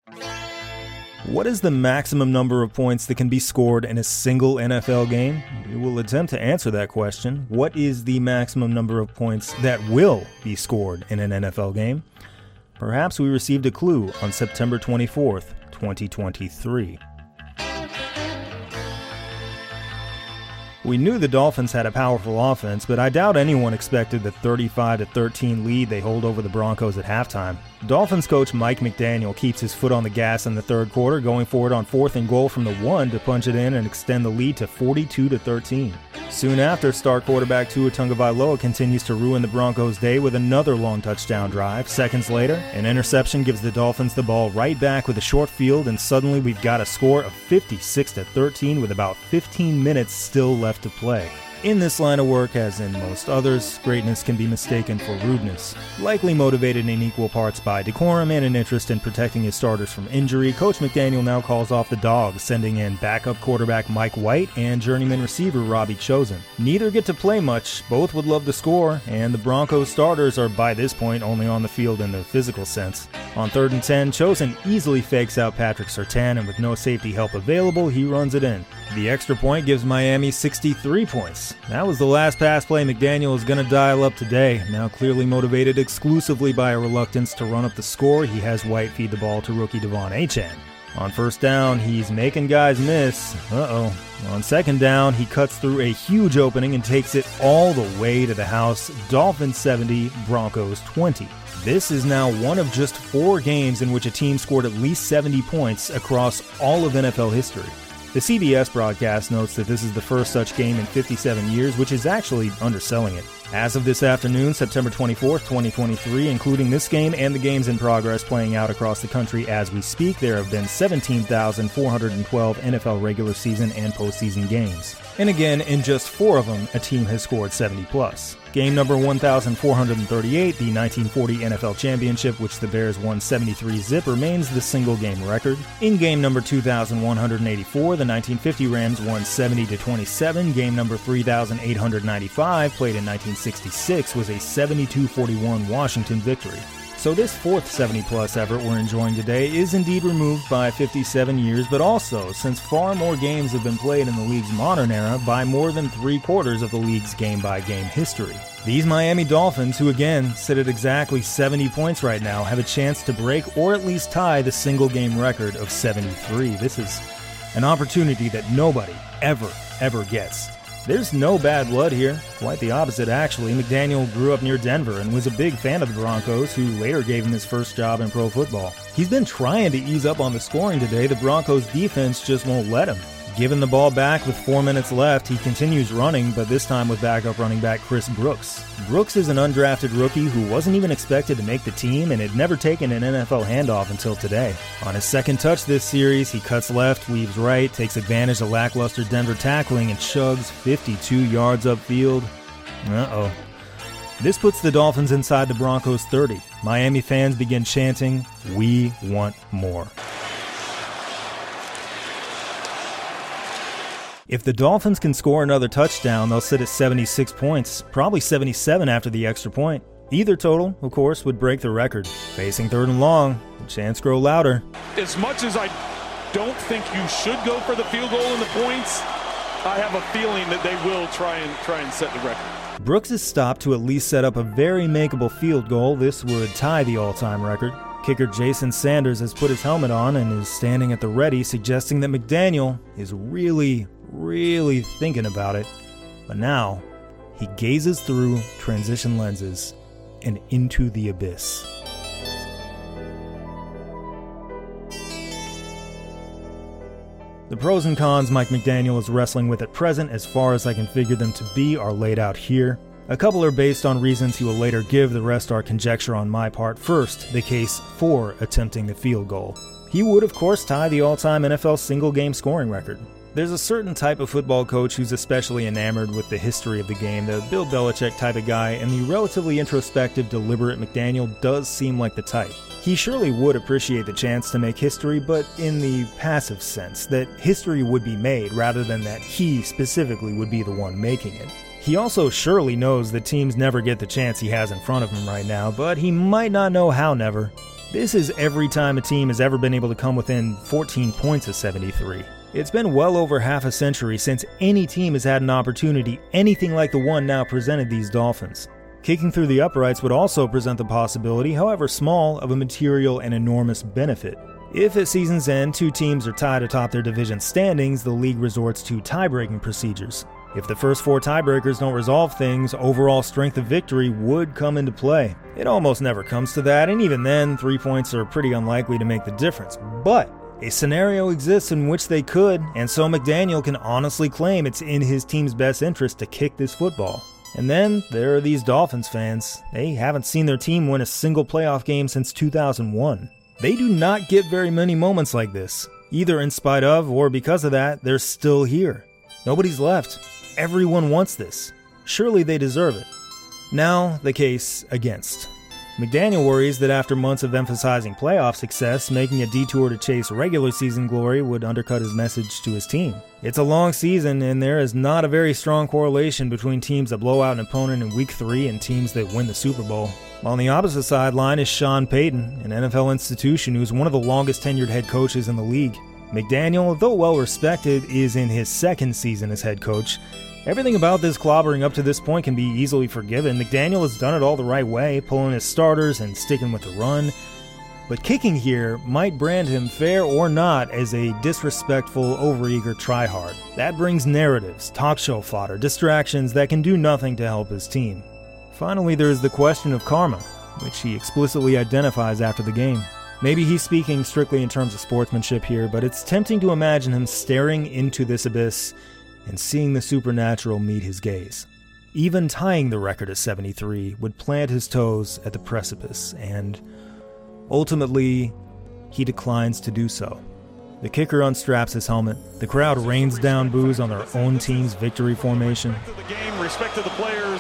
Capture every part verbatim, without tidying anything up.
What is the maximum number of points that can be scored in a single N F L game? We will attempt to answer that question. What is the maximum number of points that will be scored in an N F L game? Perhaps we received a clue on September twenty-fourth, twenty twenty-three. We knew the Dolphins had a powerful offense, but I doubt anyone expected the thirty-five to thirteen lead they hold over the Broncos at halftime. Dolphins coach Mike McDaniel keeps his foot on the gas in the third quarter, going for it on fourth and goal from the one to punch it in and extend the lead to forty-two to thirteen. Soon after, star quarterback Tua Tagovailoa continues to ruin the Broncos' day with another long touchdown drive. Seconds later, an interception gives the Dolphins the ball right back with a short field, and suddenly we've got a score of fifty-six to thirteen with about fifteen minutes still left to play. In this line of work, as in most others, greatness can be mistaken for rudeness. Likely motivated in equal parts by decorum and an interest in protecting his starters from injury, Coach McDaniel now calls off the Dogs, sending in backup quarterback Mike White and journeyman receiver Robbie Chosen. Neither get to play much, both would love to score, and the Broncos starters are by this point only on the field in the physical sense. On third and ten, Chosen easily fakes out Patrick Surtain, and with no safety help available, he runs it in. The extra point gives Miami sixty-three points. That was the last pass play McDaniel is going to dial up today. Now clearly motivated exclusively by a reluctance to run up the score, he has White feed the ball to rookie Devon Achane. On first down, he's making guys miss. Uh-oh. On second down, he cuts through a huge opening and takes it all the way to the house. Dolphins seventy, Broncos twenty. This is now one of just four games in which a team scored at least seventy points across all of N F L history. The C B S broadcast notes that this is the first such game in fifty-seven years, which is actually underselling it. As of this afternoon, September twenty-fourth, twenty twenty-three, including this game and the games in progress playing out across the country as we speak, there have been seventeen thousand four hundred twelve N F L regular season and postseason games. And again, in just four of them, a team has scored seventy plus. Game number one thousand four hundred thirty-eight, the nineteen forty N F L Championship, which the Bears won seventy-three zip, remains the single-game record. In game number two thousand one hundred eighty-four, the nineteen fifty Rams won seventy to twenty-seven. Game number three thousand eight hundred ninety-five, played in nineteen sixty-six, was a seventy-two forty-one Washington victory. So this fourth seventy-plus effort we're enjoying today is indeed removed by fifty-seven years, but also, since far more games have been played in the league's modern era, by more than three-quarters of the league's game-by-game history. These Miami Dolphins, who again sit at exactly seventy points right now, have a chance to break or at least tie the single-game record of seventy-three. This is an opportunity that nobody ever, ever gets. There's no bad blood here. Quite the opposite, actually. McDaniel grew up near Denver and was a big fan of the Broncos, who later gave him his first job in pro football. He's been trying to ease up on the scoring today. The Broncos defense just won't let him. Given the ball back with four minutes left, he continues running, but this time with backup running back Chris Brooks. Brooks is an undrafted rookie who wasn't even expected to make the team and had never taken an N F L handoff until today. On his second touch this series, he cuts left, weaves right, takes advantage of lackluster Denver tackling, and chugs fifty-two yards upfield. Uh-oh. This puts the Dolphins inside the Broncos thirty. Miami fans begin chanting, "We want more." If the Dolphins can score another touchdown, they'll sit at seventy-six points, probably seventy-seven after the extra point. Either total, of course, would break the record. Facing third and long, the chants grow louder. As much as I don't think you should go for the field goal and the points, I have a feeling that they will try and try and set the record. Brooks is stopped to at least set up a very makeable field goal. This would tie the all-time record. Kicker Jason Sanders has put his helmet on and is standing at the ready, suggesting that McDaniel is really, really thinking about it. But now, he gazes through transition lenses and into the abyss. The pros and cons Mike McDaniel is wrestling with at present, as far as I can figure them to be, are laid out here. A couple are based on reasons he will later give, the rest are conjecture on my part. First, the case for attempting the field goal. He would, of course, tie the all-time N F L single-game scoring record. There's a certain type of football coach who's especially enamored with the history of the game, the Bill Belichick type of guy, and the relatively introspective, deliberate McDaniel does seem like the type. He surely would appreciate the chance to make history, but in the passive sense, that history would be made rather than that he specifically would be the one making it. He also surely knows that teams never get the chance he has in front of him right now, but he might not know how never. This is every time a team has ever been able to come within fourteen points of seventy-three. It's been well over half a century since any team has had an opportunity anything like the one now presented these Dolphins. Kicking through the uprights would also present the possibility, however small, of a material and enormous benefit. If at season's end two teams are tied atop their division standings, the league resorts to tie-breaking procedures. If the first four tiebreakers don't resolve things, overall strength of victory would come into play. It almost never comes to that, and even then, three points are pretty unlikely to make the difference. But a scenario exists in which they could, and so McDaniel can honestly claim it's in his team's best interest to kick this football. And then there are these Dolphins fans. They haven't seen their team win a single playoff game since two thousand one. They do not get very many moments like this. Either in spite of or because of that, they're still here. Nobody's left. Everyone wants this. Surely they deserve it. Now, the case against. McDaniel worries that after months of emphasizing playoff success, making a detour to chase regular season glory would undercut his message to his team. It's a long season, and there is not a very strong correlation between teams that blow out an opponent in week three and teams that win the Super Bowl. On the opposite sideline is Sean Payton, an N F L institution who's one of the longest tenured head coaches in the league. McDaniel, though well respected, is in his second season as head coach. Everything about this clobbering up to this point can be easily forgiven. McDaniel has done it all the right way, pulling his starters and sticking with the run. But kicking here might brand him, fair or not, as a disrespectful, overeager tryhard. That brings narratives, talk show fodder, distractions that can do nothing to help his team. Finally, there is the question of karma, which he explicitly identifies after the game. Maybe he's speaking strictly in terms of sportsmanship here, but it's tempting to imagine him staring into this abyss and seeing the supernatural meet his gaze. Even tying the record at seventy-three would plant his toes at the precipice, and ultimately, he declines to do so. The kicker unstraps his helmet. The crowd rains down boos on their own team's victory formation. Respect to the game, respect to the players.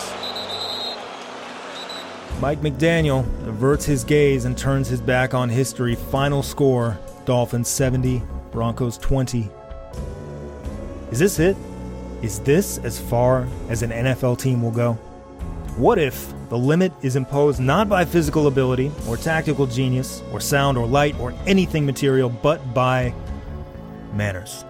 Mike McDaniel averts his gaze and turns his back on history. Final score, Dolphins seventy, Broncos twenty. Is this it? Is this as far as an N F L team will go? What if the limit is imposed not by physical ability or tactical genius or sound or light or anything material, but by manners?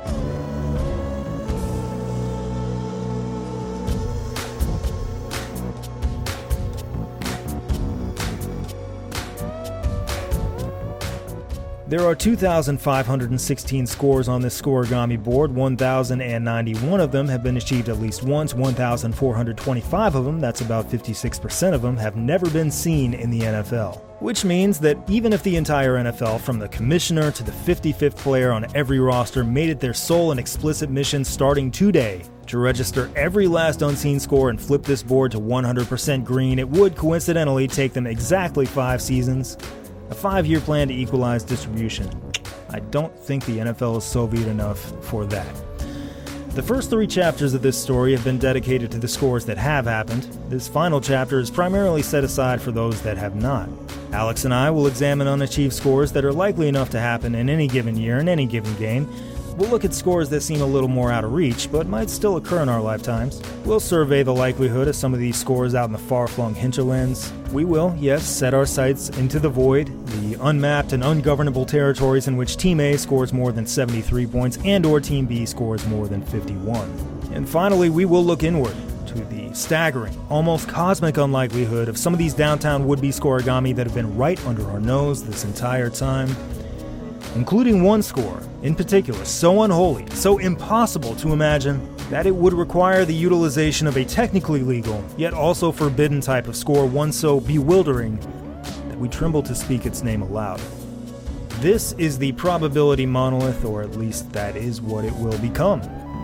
There are two thousand five hundred sixteen scores on this scoregami board. one thousand ninety-one of them have been achieved at least once. one thousand four hundred twenty-five of them, that's about fifty-six percent of them, have never been seen in the N F L. Which means that even if the entire N F L, from the commissioner to the fifty-fifth player on every roster, made it their sole and explicit mission starting today to register every last unseen score and flip this board to one hundred percent green, it would coincidentally take them exactly five seasons. A five-year plan to equalize distribution. I don't think the N F L is Soviet enough for that. The first three chapters of this story have been dedicated to the scores that have happened. This final chapter is primarily set aside for those that have not. Alex and I will examine unachieved scores that are likely enough to happen in any given year in any given game. We'll look at scores that seem a little more out of reach, but might still occur in our lifetimes. We'll survey the likelihood of some of these scores out in the far-flung hinterlands. We will, yes, set our sights into the void, the unmapped and ungovernable territories in which Team A scores more than seventy-three points and or Team B scores more than fifty-one. And finally, we will look inward to the staggering, almost cosmic unlikelihood of some of these downtown would-be scoregami that have been right under our nose this entire time. Including one score, in particular, so unholy, so impossible to imagine, that it would require the utilization of a technically legal, yet also forbidden type of score, one so bewildering that we tremble to speak its name aloud. This is the probability monolith, or at least that is what it will become.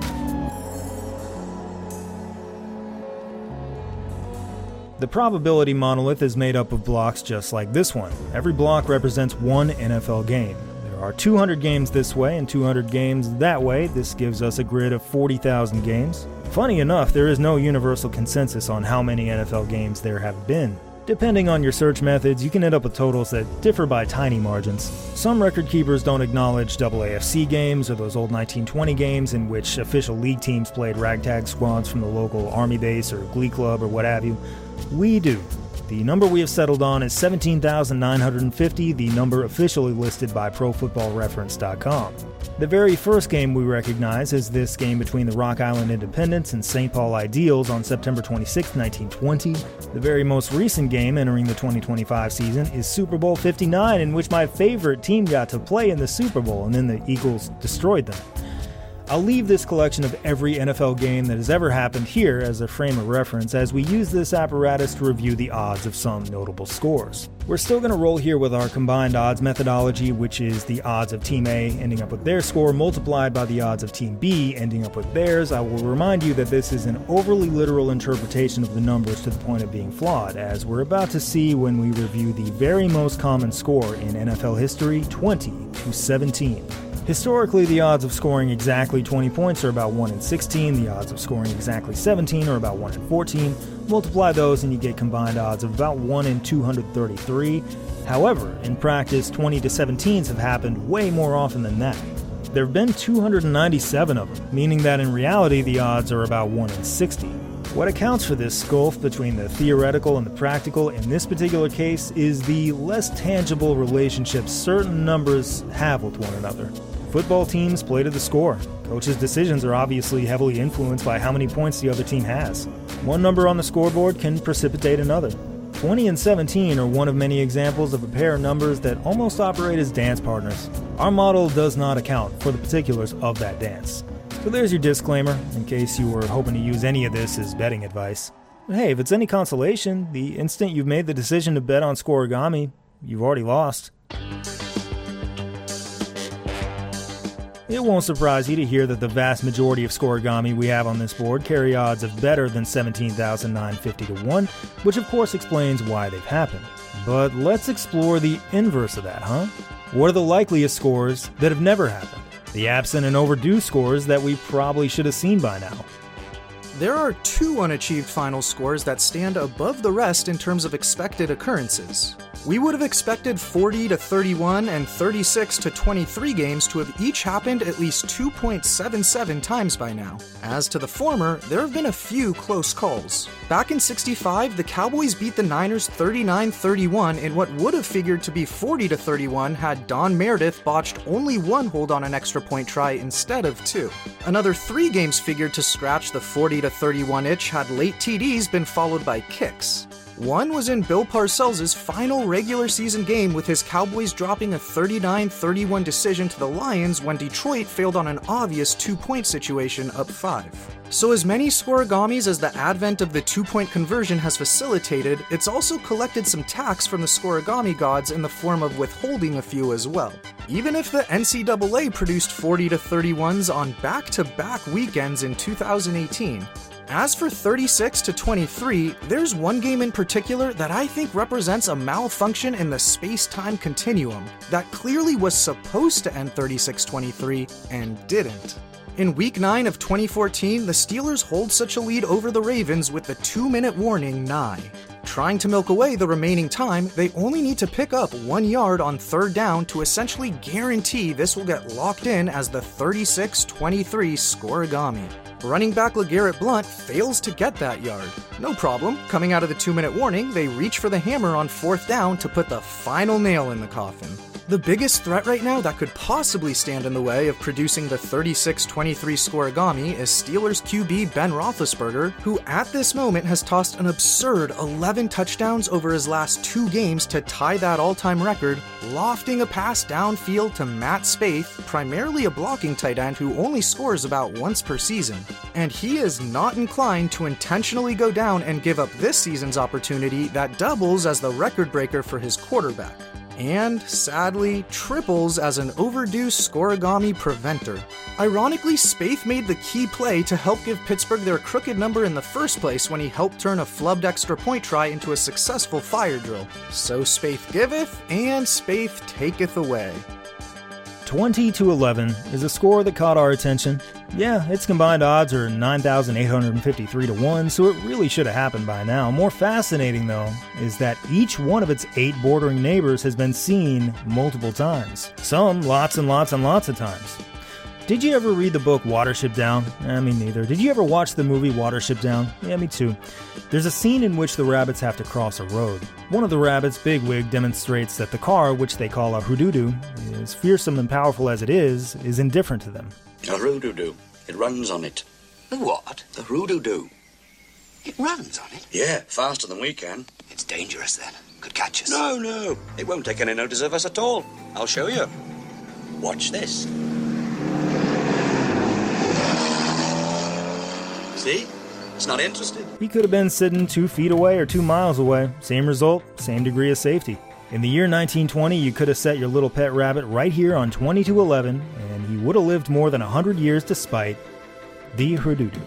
The probability monolith is made up of blocks just like this one. Every block represents one N F L game. There are two hundred games this way and two hundred games that way. This gives us a grid of forty thousand games. Funny enough, there is no universal consensus on how many N F L games there have been. Depending on your search methods, you can end up with totals that differ by tiny margins. Some record keepers don't acknowledge double A F C games or those old nineteen twenty games in which official league teams played ragtag squads from the local army base or glee club or what have you. We do. The number we have settled on is seventeen thousand nine hundred fifty, the number officially listed by Pro Football Reference dot com. The very first game we recognize is this game between the Rock Island Independents and Saint Paul Ideals on September twenty-sixth, nineteen twenty. The very most recent game entering the twenty twenty-five season is Super Bowl fifty-nine, in which my favorite team got to play in the Super Bowl, and then the Eagles destroyed them. I'll leave this collection of every N F L game that has ever happened here as a frame of reference as we use this apparatus to review the odds of some notable scores. We're still going to roll here with our combined odds methodology, which is the odds of Team A ending up with their score multiplied by the odds of Team B ending up with theirs. I will remind you that this is an overly literal interpretation of the numbers to the point of being flawed, as we're about to see when we review the very most common score in N F L history, twenty to seventeen. Historically, the odds of scoring exactly twenty points are about one in sixteen, the odds of scoring exactly seventeen are about one in fourteen. Multiply those and you get combined odds of about one in two hundred thirty-three. However, in practice, twenty to seventeens have happened way more often than that. There have been two hundred ninety-seven of them, meaning that in reality the odds are about one in sixty. What accounts for this gulf between the theoretical and the practical in this particular case is the less tangible relationship certain numbers have with one another. Football teams play to the score. Coaches' decisions are obviously heavily influenced by how many points the other team has. One number on the scoreboard can precipitate another. twenty and seventeen are one of many examples of a pair of numbers that almost operate as dance partners. Our model does not account for the particulars of that dance. So there's your disclaimer, in case you were hoping to use any of this as betting advice. But hey, if it's any consolation, the instant you've made the decision to bet on Scorigami, you've already lost. It won't surprise you to hear that the vast majority of Scorigami we have on this board carry odds of better than seventeen thousand nine hundred fifty to one, which of course explains why they've happened. But let's explore the inverse of that, huh? What are the likeliest scores that have never happened? The absent and overdue scores that we probably should have seen by now. There are two unachieved final scores that stand above the rest in terms of expected occurrences. We would have expected forty to thirty-one and thirty-six to twenty-three games to have each happened at least two point seven seven times by now. As to the former, there have been a few close calls. Back in sixty-five, the Cowboys beat the Niners thirty-nine thirty-one in what would have figured to be forty to thirty-one had Don Meredith botched only one hold on an extra point try instead of two. Another three games figured to scratch the forty to thirty-one itch had late T Ds been followed by kicks. One was in Bill Parcells' final regular season game with his Cowboys dropping a thirty-nine thirty-one decision to the Lions when Detroit failed on an obvious two-point situation up five. So as many Scorigamis as the advent of the two-point conversion has facilitated, it's also collected some tax from the Scorigami gods in the form of withholding a few as well. Even if the N C double A produced forty to thirty-ones on back-to-back weekends in two thousand eighteen, as for thirty-six to twenty-three, there's one game in particular that I think represents a malfunction in the space-time continuum that clearly was supposed to end thirty-six twenty-three and didn't. In Week nine of twenty fourteen, the Steelers hold such a lead over the Ravens with the two-minute warning nigh. Trying to milk away the remaining time, they only need to pick up one yard on third down to essentially guarantee this will get locked in as the thirty-six twenty-three Scorigami. Running back LeGarrette Blount fails to get that yard. No problem, coming out of the two-minute warning, they reach for the hammer on fourth down to put the final nail in the coffin. The biggest threat right now that could possibly stand in the way of producing the thirty-six twenty-three Scorigami is Steelers Q B Ben Roethlisberger, who at this moment has tossed an absurd eleven touchdowns over his last two games to tie that all-time record, lofting a pass downfield to Matt Spaeth, primarily a blocking tight end who only scores about once per season. And he is not inclined to intentionally go down and give up this season's opportunity that doubles as the record breaker for his quarterback. And, sadly, triples as an overdue Scorigami preventer. Ironically, Spaeth made the key play to help give Pittsburgh their crooked number in the first place when he helped turn a flubbed extra point try into a successful fire drill. So Spaeth giveth, and Spaeth taketh away. twenty to eleven is a score that caught our attention. Yeah, its combined odds are nine thousand eight hundred fifty-three to one, so it really should have happened by now. More fascinating, though, is that each one of its eight bordering neighbors has been seen multiple times. Some lots and lots and lots of times. Did you ever read the book Watership Down? Eh, me neither. Did you ever watch the movie Watership Down? Yeah, me too. There's a scene in which the rabbits have to cross a road. One of the rabbits, Bigwig, demonstrates that the car, which they call a hoodoodoo, as fearsome and powerful as it is, is indifferent to them. A hoodoodoo. It runs on it. The what? The hoodoodoo. It runs on it? Yeah, faster than we can. It's dangerous then. Could catch us. No, no. It won't take any notice of us at all. I'll show you. Watch this. See? It's not interested. He could have been sitting two feet away or two miles away. Same result, same degree of safety. In the year nineteen twenty, you could have set your little pet rabbit right here on twenty-two eleven, and he would have lived more than one hundred years despite the hoodoodoo.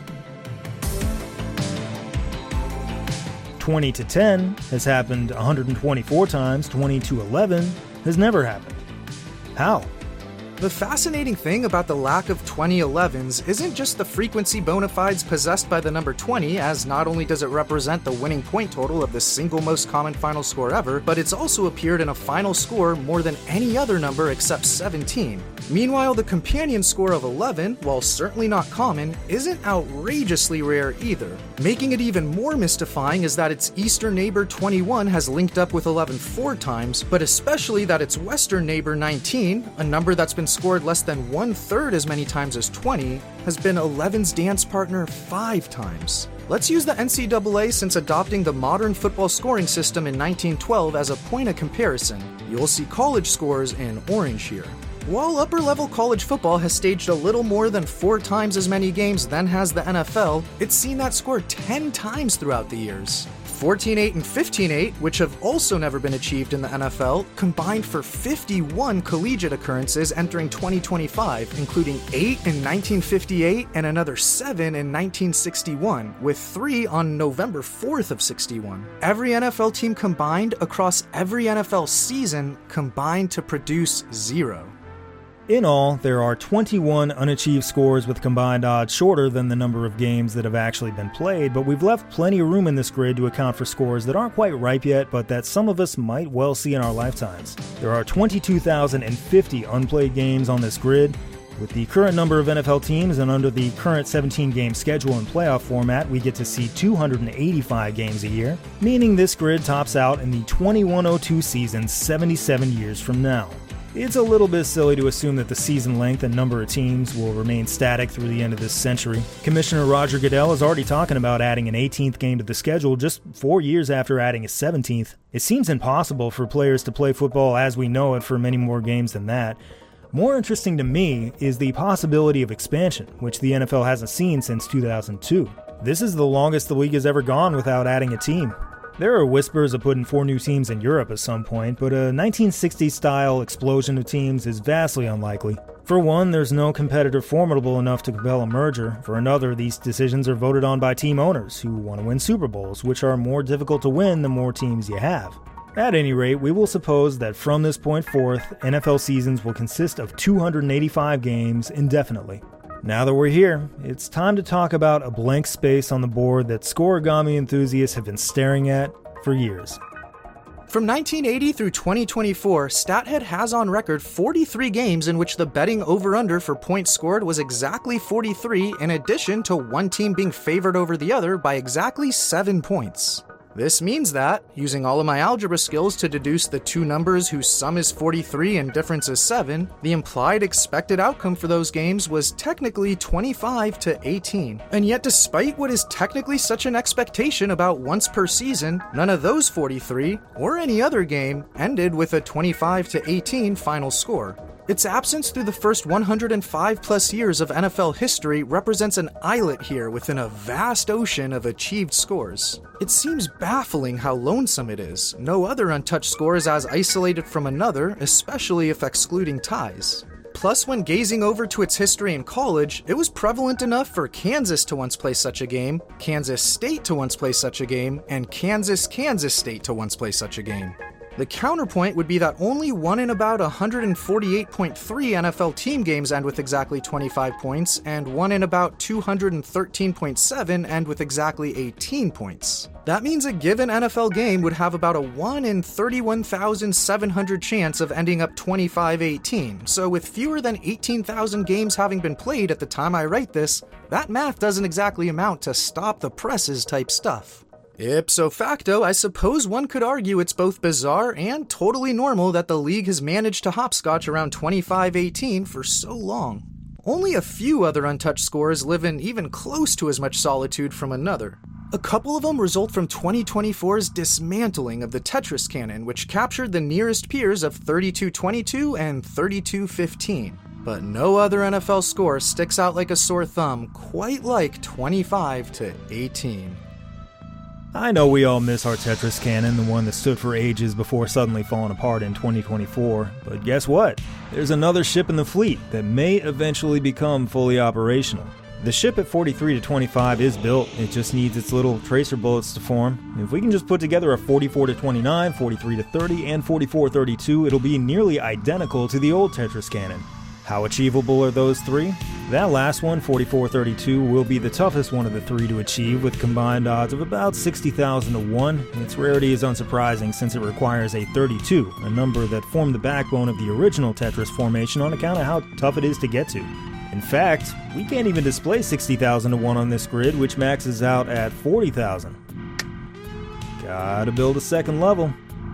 twenty to ten has happened one hundred twenty-four times, twenty to eleven has never happened. How? The fascinating thing about the lack of twenty elevens isn't just the frequency bona fides possessed by the number twenty, as not only does it represent the winning point total of the single most common final score ever, but it's also appeared in a final score more than any other number except seventeen. Meanwhile, the companion score of eleven, while certainly not common, isn't outrageously rare either. Making it even more mystifying is that its eastern neighbor twenty-one has linked up with eleven four times, but especially that its western neighbor nineteen, a number that's been scored less than one-third as many times as twenty, has been eleven's dance partner five times. Let's use the N C double A since adopting the modern football scoring system in nineteen twelve as a point of comparison. You'll see college scores in orange here. While upper-level college football has staged a little more than four times as many games than has the N F L, it's seen that score ten times throughout the years. fourteen eight and fifteen eight, which have also never been achieved in the N F L, combined for fifty-one collegiate occurrences entering twenty twenty-five, including eight in nineteen fifty-eight and another seven in nineteen sixty-one, with three on November fourth of sixty-one. Every N F L team combined across every N F L season combined to produce zero. In all, there are twenty-one unachieved scores with combined odds shorter than the number of games that have actually been played, but we've left plenty of room in this grid to account for scores that aren't quite ripe yet, but that some of us might well see in our lifetimes. There are twenty-two thousand fifty unplayed games on this grid. With the current number of N F L teams and under the current seventeen-game schedule and playoff format, we get to see two hundred eighty-five games a year, meaning this grid tops out in the twenty-one oh two season seventy-seven years from now. It's a little bit silly to assume that the season length and number of teams will remain static through the end of this century. Commissioner Roger Goodell is already talking about adding an eighteenth game to the schedule just four years after adding a seventeenth. It seems impossible for players to play football as we know it for many more games than that. More interesting to me is the possibility of expansion, which the N F L hasn't seen since two thousand two. This is the longest the league has ever gone without adding a team. There are whispers of putting four new teams in Europe at some point, but a nineteen sixties-style explosion of teams is vastly unlikely. For one, there's no competitor formidable enough to compel a merger. For another, these decisions are voted on by team owners who want to win Super Bowls, which are more difficult to win the more teams you have. At any rate, we will suppose that from this point forth, N F L seasons will consist of two hundred eighty-five games indefinitely. Now that we're here, it's time to talk about a blank space on the board that scoregami enthusiasts have been staring at for years. From nineteen eighty through twenty twenty-four, StatHead has on record forty-three games in which the betting over-under for points scored was exactly forty-three, in addition to one team being favored over the other by exactly seven points. This means that, using all of my algebra skills to deduce the two numbers whose sum is forty-three and difference is seven, the implied expected outcome for those games was technically twenty-five to eighteen. And yet despite what is technically such an expectation about once per season, none of those forty-three, or any other game, ended with a twenty-five to eighteen final score. Its absence through the first one hundred five plus years of N F L history represents an islet here within a vast ocean of achieved scores. It seems baffling how lonesome it is. No other untouched score is as isolated from another, especially if excluding ties. Plus, when gazing over to its history in college, it was prevalent enough for Kansas to once play such a game, Kansas State to once play such a game, and Kansas, Kansas State to once play such a game. The counterpoint would be that only one in about one hundred forty-eight point three N F L team games end with exactly twenty-five points, and one in about two hundred thirteen point seven end with exactly eighteen points. That means a given N F L game would have about a one in thirty-one thousand seven hundred chance of ending up twenty-five eighteen, so with fewer than eighteen thousand games having been played at the time I write this, that math doesn't exactly amount to stop the presses type stuff. Ipso facto, I suppose one could argue it's both bizarre and totally normal that the league has managed to hopscotch around twenty-five eighteen for so long. Only a few other untouched scores live in even close to as much solitude from another. A couple of them result from twenty twenty-four's dismantling of the Tetris canon, which captured the nearest peers of thirty-two twenty-two and thirty-two fifteen. But no other N F L score sticks out like a sore thumb quite like twenty-five to eighteen. I know we all miss our Tetris canon, the one that stood for ages before suddenly falling apart in twenty twenty-four, but guess what? There's another ship in the fleet that may eventually become fully operational. The ship at forty-three to twenty-five is built, it just needs its little tracer bullets to form. If we can just put together a forty-four to twenty-nine, forty-three to thirty, and forty-four thirty-two, it'll be nearly identical to the old Tetris canon. How achievable are those three? That last one, forty-four thirty-two, will be the toughest one of the three to achieve with combined odds of about sixty thousand to one. Its rarity is unsurprising since it requires a thirty-two, a number that formed the backbone of the original Tetris formation on account of how tough it is to get to. In fact, we can't even display sixty thousand to one on this grid, which maxes out at forty thousand. Gotta build a second level.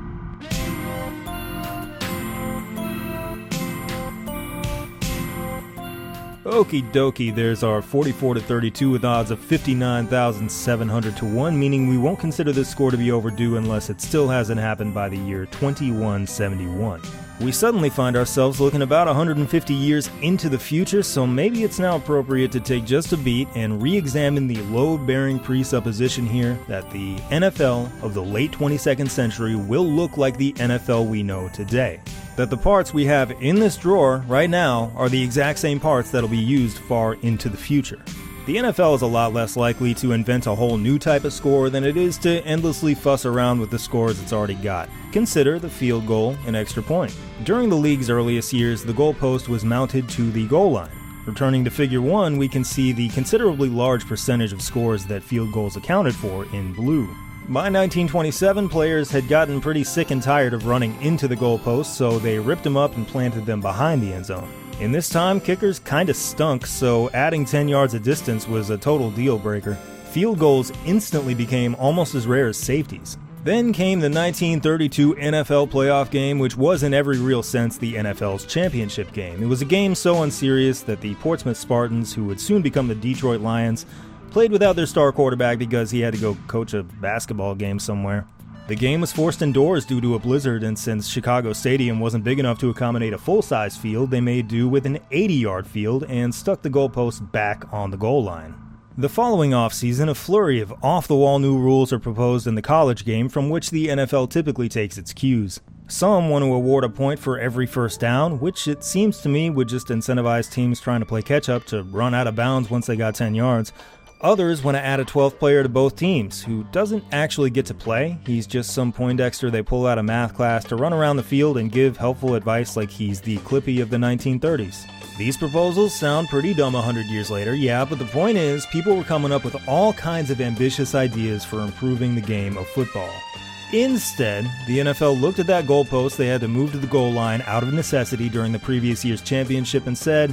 Okie dokie, there's our forty-four to thirty-two with odds of fifty-nine thousand seven hundred to one, meaning we won't consider this score to be overdue unless it still hasn't happened by the year twenty-one seventy-one. We suddenly find ourselves looking about one hundred fifty years into the future, so maybe it's now appropriate to take just a beat and re-examine the load-bearing presupposition here that the N F L of the late twenty-second century will look like the N F L we know today. That the parts we have in this drawer right now are the exact same parts that'll be used far into the future. The N F L is a lot less likely to invent a whole new type of score than it is to endlessly fuss around with the scores it's already got. Consider the field goal and extra point. During the league's earliest years, the goalpost was mounted to the goal line. Returning to figure one, we can see the considerably large percentage of scores that field goals accounted for in blue. By nineteen twenty-seven, players had gotten pretty sick and tired of running into the goalpost, so they ripped them up and planted them behind the end zone. In this time, kickers kinda stunk, so adding ten yards of distance was a total deal breaker. Field goals instantly became almost as rare as safeties. Then came the nineteen thirty-two N F L playoff game, which was in every real sense the N F L's championship game. It was a game so unserious that the Portsmouth Spartans, who would soon become the Detroit Lions, played without their star quarterback because he had to go coach a basketball game somewhere. The game was forced indoors due to a blizzard, and since Chicago Stadium wasn't big enough to accommodate a full-size field, they made do with an eighty-yard field and stuck the goalpost back on the goal line. The following offseason, a flurry of off-the-wall new rules are proposed in the college game from which the N F L typically takes its cues. Some want to award a point for every first down, which it seems to me would just incentivize teams trying to play catch-up to run out of bounds once they got ten yards. Others want to add a twelfth player to both teams, who doesn't actually get to play. He's just some Poindexter they pull out of math class to run around the field and give helpful advice like he's the Clippy of the nineteen thirties. These proposals sound pretty dumb a hundred years later, yeah, but the point is, people were coming up with all kinds of ambitious ideas for improving the game of football. Instead, the N F L looked at that goalpost they had to move to the goal line out of necessity during the previous year's championship and said,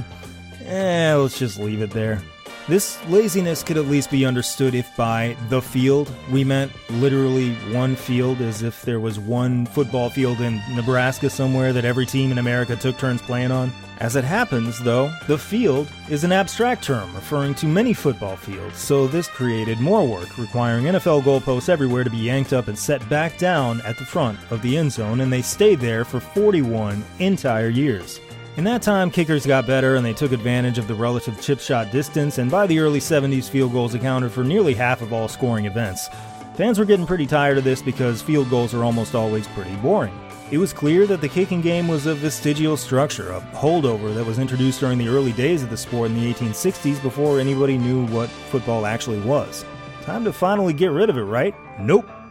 eh, let's just leave it there. This laziness could at least be understood if by the field we meant literally one field, as if there was one football field in Nebraska somewhere that every team in America took turns playing on. As it happens, though, the field is an abstract term referring to many football fields, so this created more work, requiring N F L goalposts everywhere to be yanked up and set back down at the front of the end zone, and they stayed there for forty-one entire years. In that time, kickers got better and they took advantage of the relative chip shot distance, and by the early seventies, field goals accounted for nearly half of all scoring events. Fans were getting pretty tired of this because field goals are almost always pretty boring. It was clear that the kicking game was a vestigial structure, a holdover that was introduced during the early days of the sport in the eighteen sixties before anybody knew what football actually was. Time to finally get rid of it, right? Nope.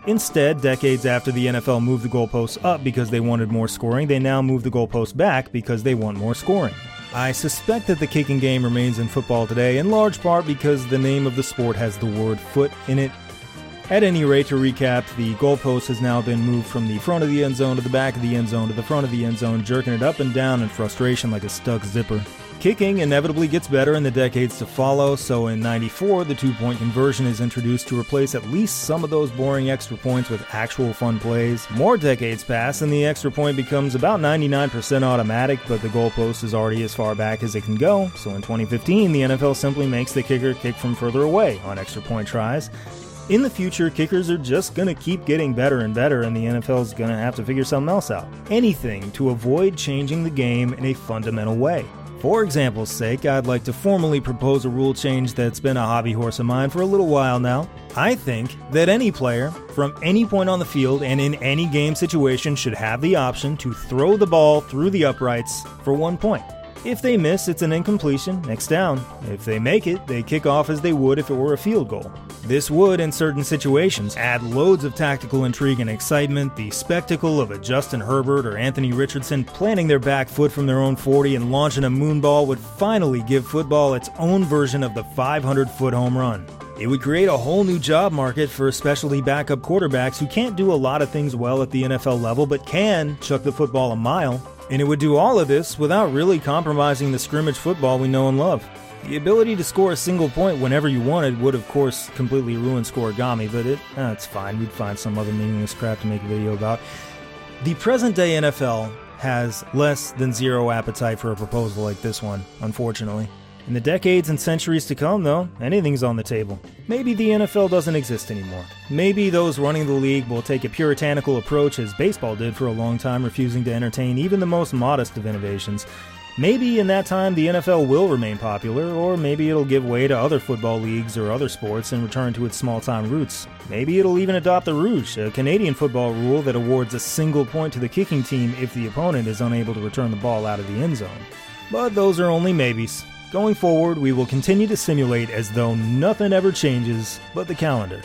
Instead, decades after the N F L moved the goalposts up because they wanted more scoring, they now move the goalposts back because they want more scoring. I suspect that the kicking game remains in football today, in large part because the name of the sport has the word foot in it. At any rate, to recap, the goalpost has now been moved from the front of the end zone to the back of the end zone to the front of the end zone, jerking it up and down in frustration like a stuck zipper. Kicking inevitably gets better in the decades to follow, so in ninety-four, the two-point conversion is introduced to replace at least some of those boring extra points with actual fun plays. More decades pass, and the extra point becomes about ninety-nine percent automatic, but the goalpost is already as far back as it can go, so in twenty fifteen, the N F L simply makes the kicker kick from further away on extra point tries. In the future, kickers are just going to keep getting better and better, and the N F L is going to have to figure something else out. Anything to avoid changing the game in a fundamental way. For example's sake, I'd like to formally propose a rule change that's been a hobby horse of mine for a little while now. I think that any player, from any point on the field and in any game situation, should have the option to throw the ball through the uprights for one point. If they miss, it's an incompletion, next down. If they make it, they kick off as they would if it were a field goal. This would, in certain situations, add loads of tactical intrigue and excitement. The spectacle of a Justin Herbert or Anthony Richardson planting their back foot from their own forty and launching a moonball would finally give football its own version of the five hundred foot home run. It would create a whole new job market for especially backup quarterbacks who can't do a lot of things well at the N F L level but can chuck the football a mile. And it would do all of this without really compromising the scrimmage football we know and love. The ability to score a single point whenever you wanted would, of course, completely ruin scoregami, but it, eh, it's fine. We'd find some other meaningless crap to make a video about. The present-day N F L has less than zero appetite for a proposal like this one, unfortunately. In the decades and centuries to come, though, anything's on the table. Maybe the N F L doesn't exist anymore. Maybe those running the league will take a puritanical approach as baseball did for a long time, refusing to entertain even the most modest of innovations. Maybe in that time the N F L will remain popular, or maybe it'll give way to other football leagues or other sports and return to its small-time roots. Maybe it'll even adopt the Rouge, a Canadian football rule that awards a single point to the kicking team if the opponent is unable to return the ball out of the end zone. But those are only maybes. Going forward, we will continue to simulate as though nothing ever changes but the calendar.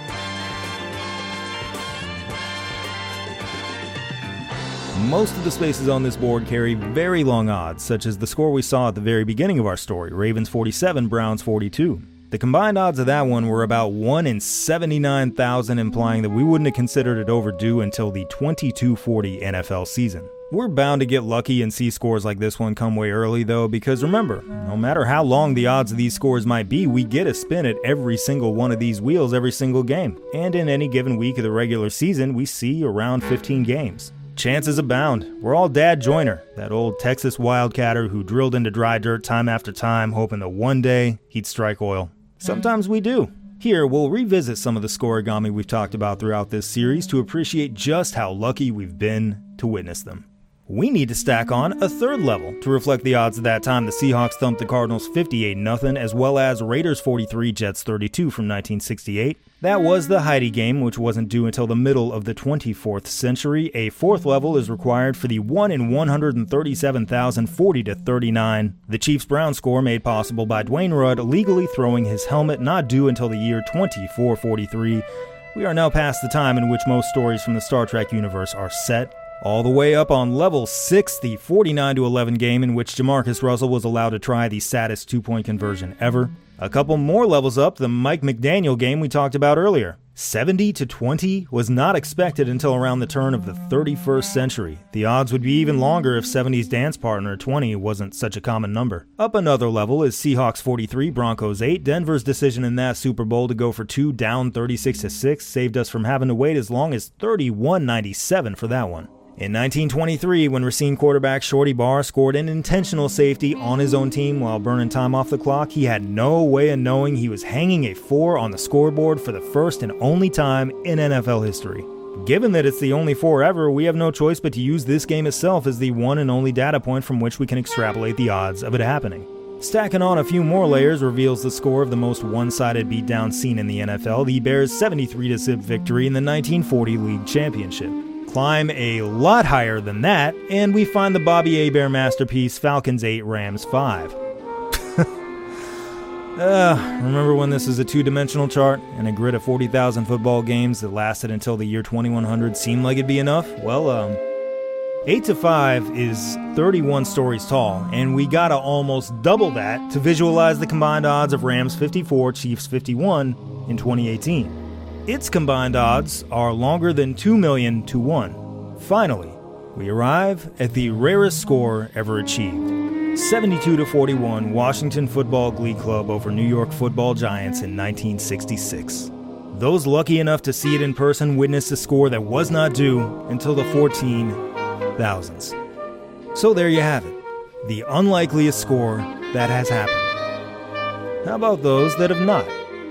Most of the spaces on this board carry very long odds, such as the score we saw at the very beginning of our story, Ravens forty-seven, Browns forty-two. The combined odds of that one were about one in seventy-nine thousand, implying that we wouldn't have considered it overdue until the twenty-two forty N F L season. We're bound to get lucky and see scores like this one come way early, though, because remember, no matter how long the odds of these scores might be, we get a spin at every single one of these wheels every single game. And in any given week of the regular season, we see around fifteen games. Chances abound. We're all Dad Joyner, that old Texas wildcatter who drilled into dry dirt time after time, hoping that one day he'd strike oil. Sometimes we do. Here, we'll revisit some of the scoregami we've talked about throughout this series to appreciate just how lucky we've been to witness them. We need to stack on a third level to reflect the odds of that time the Seahawks thumped the Cardinals fifty-eight nothing, as well as Raiders forty-three, Jets thirty-two from nineteen sixty-eight. That was the Heidi game, which wasn't due until the middle of the twenty-fourth century. A fourth level is required for the one in one hundred thirty-seven thousand, forty to thirty-nine. The Chiefs-Browns score made possible by Dwayne Rudd legally throwing his helmet, not due until the year twenty-four forty-three. We are now past the time in which most stories from the Star Trek universe are set. All the way up on level six, the forty-nine to eleven game in which Jamarcus Russell was allowed to try the saddest two-point conversion ever. A couple more levels up, the Mike McDaniel game we talked about earlier. seventy to twenty was not expected until around the turn of the thirty-first century. The odds would be even longer if seventies dance partner twenty wasn't such a common number. Up another level is Seahawks forty-three, Broncos eight. Denver's decision in that Super Bowl to go for two down thirty-six to six saved us from having to wait as long as thirty-one ninety-seven for that one. In nineteen twenty-three, when Racine quarterback Shorty Barr scored an intentional safety on his own team while burning time off the clock, he had no way of knowing he was hanging a four on the scoreboard for the first and only time in N F L history. Given that it's the only four ever, we have no choice but to use this game itself as the one and only data point from which we can extrapolate the odds of it happening. Stacking on a few more layers reveals the score of the most one-sided beatdown seen in the N F L, the Bears' seventy-three to zip victory in the nineteen forty League Championship. Climb a lot higher than that, and we find the Bobby Hebert masterpiece Falcons eight, Rams five. Uh, remember when this was a two-dimensional chart and a grid of forty thousand football games that lasted until the year twenty-one hundred seemed like it'd be enough? Well, um, eight to five is thirty-one stories tall, and we gotta almost double that to visualize the combined odds of Rams fifty-four, Chiefs fifty-one in twenty eighteen. Its combined odds are longer than two million to one. Finally, we arrive at the rarest score ever achieved. seventy-two to forty-one, Washington Football Glee Club over New York Football Giants in nineteen sixty-six. Those lucky enough to see it in person witnessed a score that was not due until the fourteen thousands. So there you have it, the unlikeliest score that has happened. How about those that have not?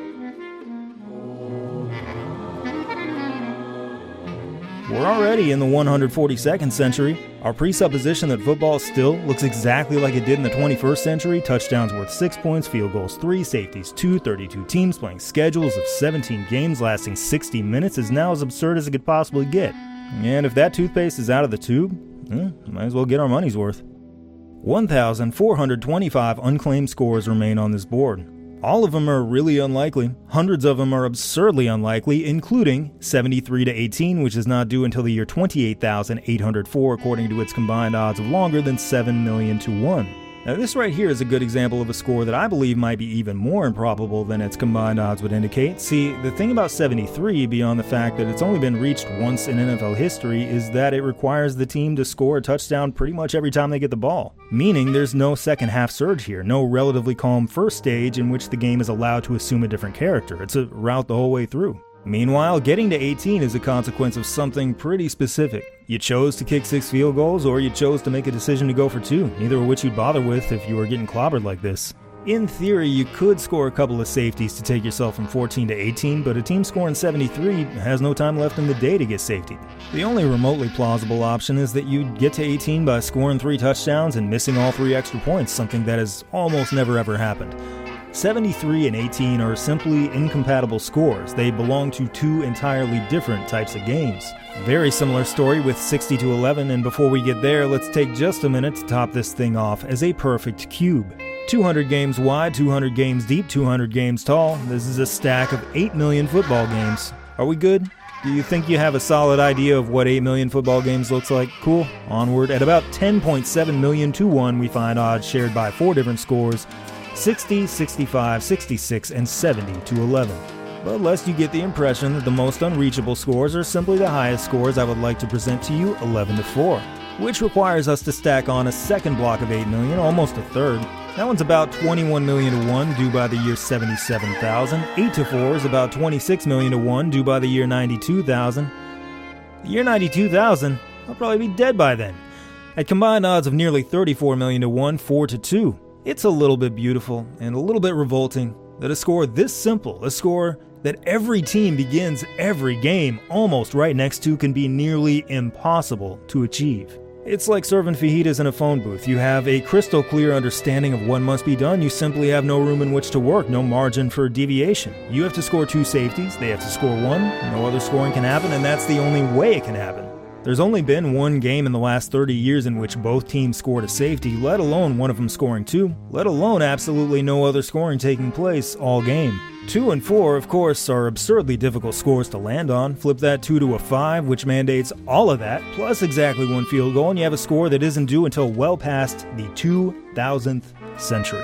We're already in the one hundred forty-second century. Our presupposition that football still looks exactly like it did in the twenty-first century, touchdowns worth six points, field goals three, safeties two, thirty-two teams playing schedules of seventeen games lasting sixty minutes is now as absurd as it could possibly get. And if that toothpaste is out of the tube, eh, might as well get our money's worth. one thousand four hundred twenty-five unclaimed scores remain on this board. All of them are really unlikely. Hundreds of them are absurdly unlikely, including seventy-three to eighteen, which is not due until the year twenty-eight thousand eight hundred four, according to its combined odds of longer than seven million to one. Now, this right here is a good example of a score that I believe might be even more improbable than its combined odds would indicate. See, the thing about seventy-three, beyond the fact that it's only been reached once in N F L history, is that it requires the team to score a touchdown pretty much every time they get the ball. Meaning there's no second half surge here, no relatively calm first stage in which the game is allowed to assume a different character. It's a route the whole way through. Meanwhile, getting to eighteen is a consequence of something pretty specific. You chose to kick six field goals, or you chose to make a decision to go for two, neither of which you'd bother with if you were getting clobbered like this. In theory, you could score a couple of safeties to take yourself from fourteen to eighteen, but a team scoring seventy-three has no time left in the day to get safety. The only remotely plausible option is that you'd get to eighteen by scoring three touchdowns and missing all three extra points, something that has almost never ever happened. seventy-three and eighteen are simply incompatible scores. They belong to two entirely different types of games. Very similar story with sixty to eleven, and before we get there, let's take just a minute to top this thing off as a perfect cube. two hundred games wide, two hundred games deep, two hundred games tall. This is a stack of eight million football games. Are we good? Do you think you have a solid idea of what eight million football games looks like? Cool. Onward. At about ten point seven million to one, we find odds shared by four different scores: sixty, sixty-five, sixty-six, and seventy to eleven. But lest you get the impression that the most unreachable scores are simply the highest scores, I would like to present to you eleven to four, which requires us to stack on a second block of eight million, almost a third. That one's about twenty-one million to one, due by the year seventy-seven thousand. eight to four is about twenty-six million to one, due by the year ninety-two thousand. The year ninety-two thousand, I'll probably be dead by then. At combined odds of nearly thirty-four million to one, four to two. It's a little bit beautiful and a little bit revolting that a score this simple, a score that every team begins every game almost right next to, can be nearly impossible to achieve. It's like serving fajitas in a phone booth. You have a crystal clear understanding of what must be done. You simply have no room in which to work, no margin for deviation. You have to score two safeties, they have to score one, no other scoring can happen, and that's the only way it can happen. There's only been one game in the last thirty years in which both teams scored a safety, let alone one of them scoring two, let alone absolutely no other scoring taking place all game. Two and four, of course, are absurdly difficult scores to land on. Flip that two to a five, which mandates all of that, plus exactly one field goal, and you have a score that isn't due until well past the two thousandth century.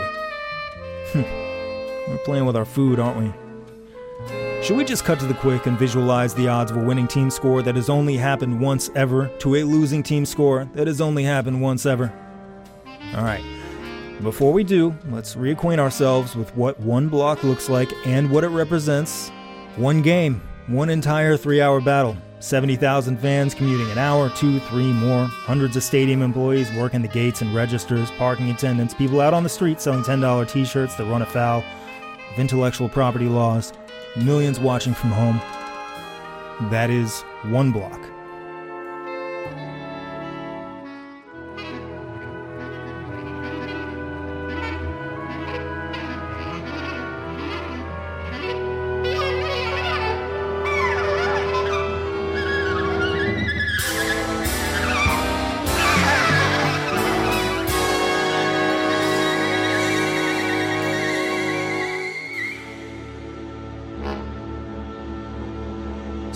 We're playing with our food, aren't we? Should we just cut to the quick and visualize the odds of a winning team score that has only happened once ever to a losing team score that has only happened once ever? Alright, before we do, let's reacquaint ourselves with what one block looks like and what it represents. One game, one entire three-hour battle. seventy thousand fans commuting an hour, two, three more. Hundreds of stadium employees working the gates and registers, parking attendants, people out on the street selling ten dollar t-shirts that run afoul of intellectual property laws. Millions watching from home. That is one block.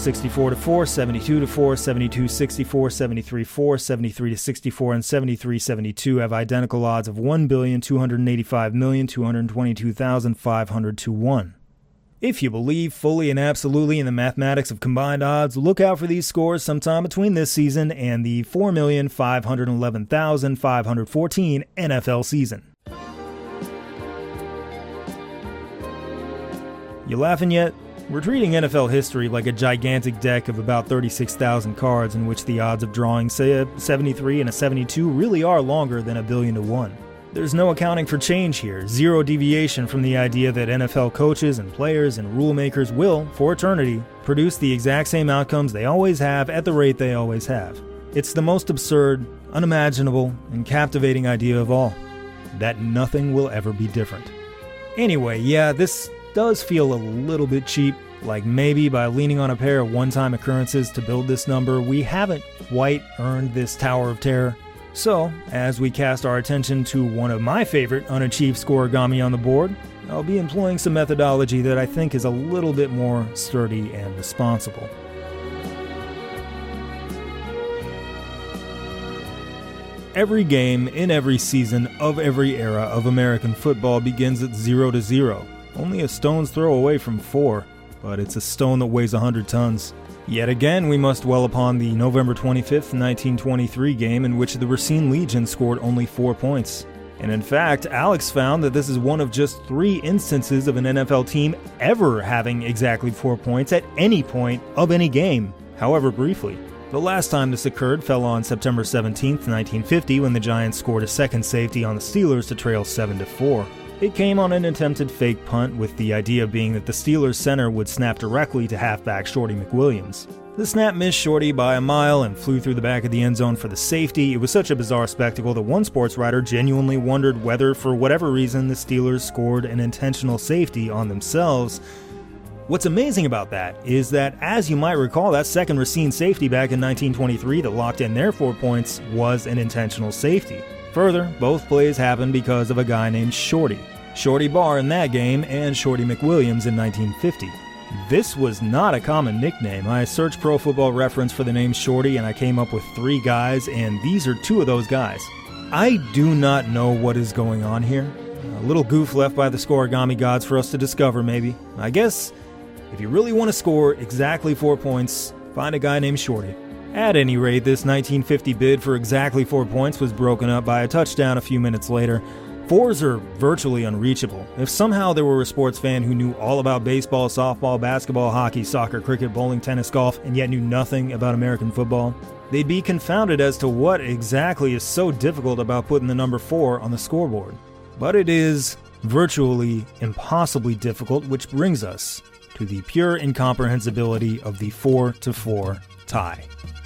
sixty-four to four, seventy-two to four, seventy-two sixty-four, seventy-three four, seventy-three to sixty-four, and seventy-three seventy-two have identical odds of one billion two hundred eighty-five million two hundred twenty-two thousand five hundred to one. If you believe fully and absolutely in the mathematics of combined odds, look out for these scores sometime between this season and the four million five hundred eleven thousand five hundred fourteen N F L season. You laughing yet? We're treating N F L history like a gigantic deck of about thirty-six thousand cards in which the odds of drawing, say, a seventy-three and a seventy-two really are longer than a billion to one. There's no accounting for change here, zero deviation from the idea that N F L coaches and players and rule makers will, for eternity, produce the exact same outcomes they always have at the rate they always have. It's the most absurd, unimaginable, and captivating idea of all, that nothing will ever be different. Anyway, yeah, this does feel a little bit cheap, like maybe by leaning on a pair of one-time occurrences to build this number, we haven't quite earned this Tower of Terror. So, as we cast our attention to one of my favorite unachieved scoregami on the board, I'll be employing some methodology that I think is a little bit more sturdy and responsible. Every game in every season of every era of American football begins at zero to zero, only a stone's throw away from four, but it's a stone that weighs one hundred tons. Yet again, we must dwell upon the November twenty-fifth, nineteen twenty-three game in which the Racine Legion scored only four points. And in fact, Alex found that this is one of just three instances of an N F L team ever having exactly four points at any point of any game, however briefly. The last time this occurred fell on September seventeenth, nineteen fifty, when the Giants scored a second safety on the Steelers to trail seven to four. It came on an attempted fake punt, with the idea being that the Steelers center would snap directly to halfback Shorty McWilliams. The snap missed Shorty by a mile and flew through the back of the end zone for the safety. It was such a bizarre spectacle that one sports writer genuinely wondered whether, for whatever reason, the Steelers scored an intentional safety on themselves. What's amazing about that is that, as you might recall, that second Racine safety back in nineteen twenty-three that locked in their four points was an intentional safety. Further, both plays happened because of a guy named Shorty. Shorty Barr in that game and Shorty McWilliams in nineteen fifty. This was not a common nickname. I searched Pro Football Reference for the name Shorty and I came up with three guys, and these are two of those guys. I do not know what is going on here. A little goof left by the scoregami gods for us to discover, maybe. I guess if you really want to score exactly four points, find a guy named Shorty. At any rate, this nineteen fifty bid for exactly four points was broken up by a touchdown a few minutes later. Fours are virtually unreachable. If somehow there were a sports fan who knew all about baseball, softball, basketball, hockey, soccer, cricket, bowling, tennis, golf, and yet knew nothing about American football, they'd be confounded as to what exactly is so difficult about putting the number four on the scoreboard. But it is virtually impossibly difficult, which brings us to the pure incomprehensibility of the four to four tie.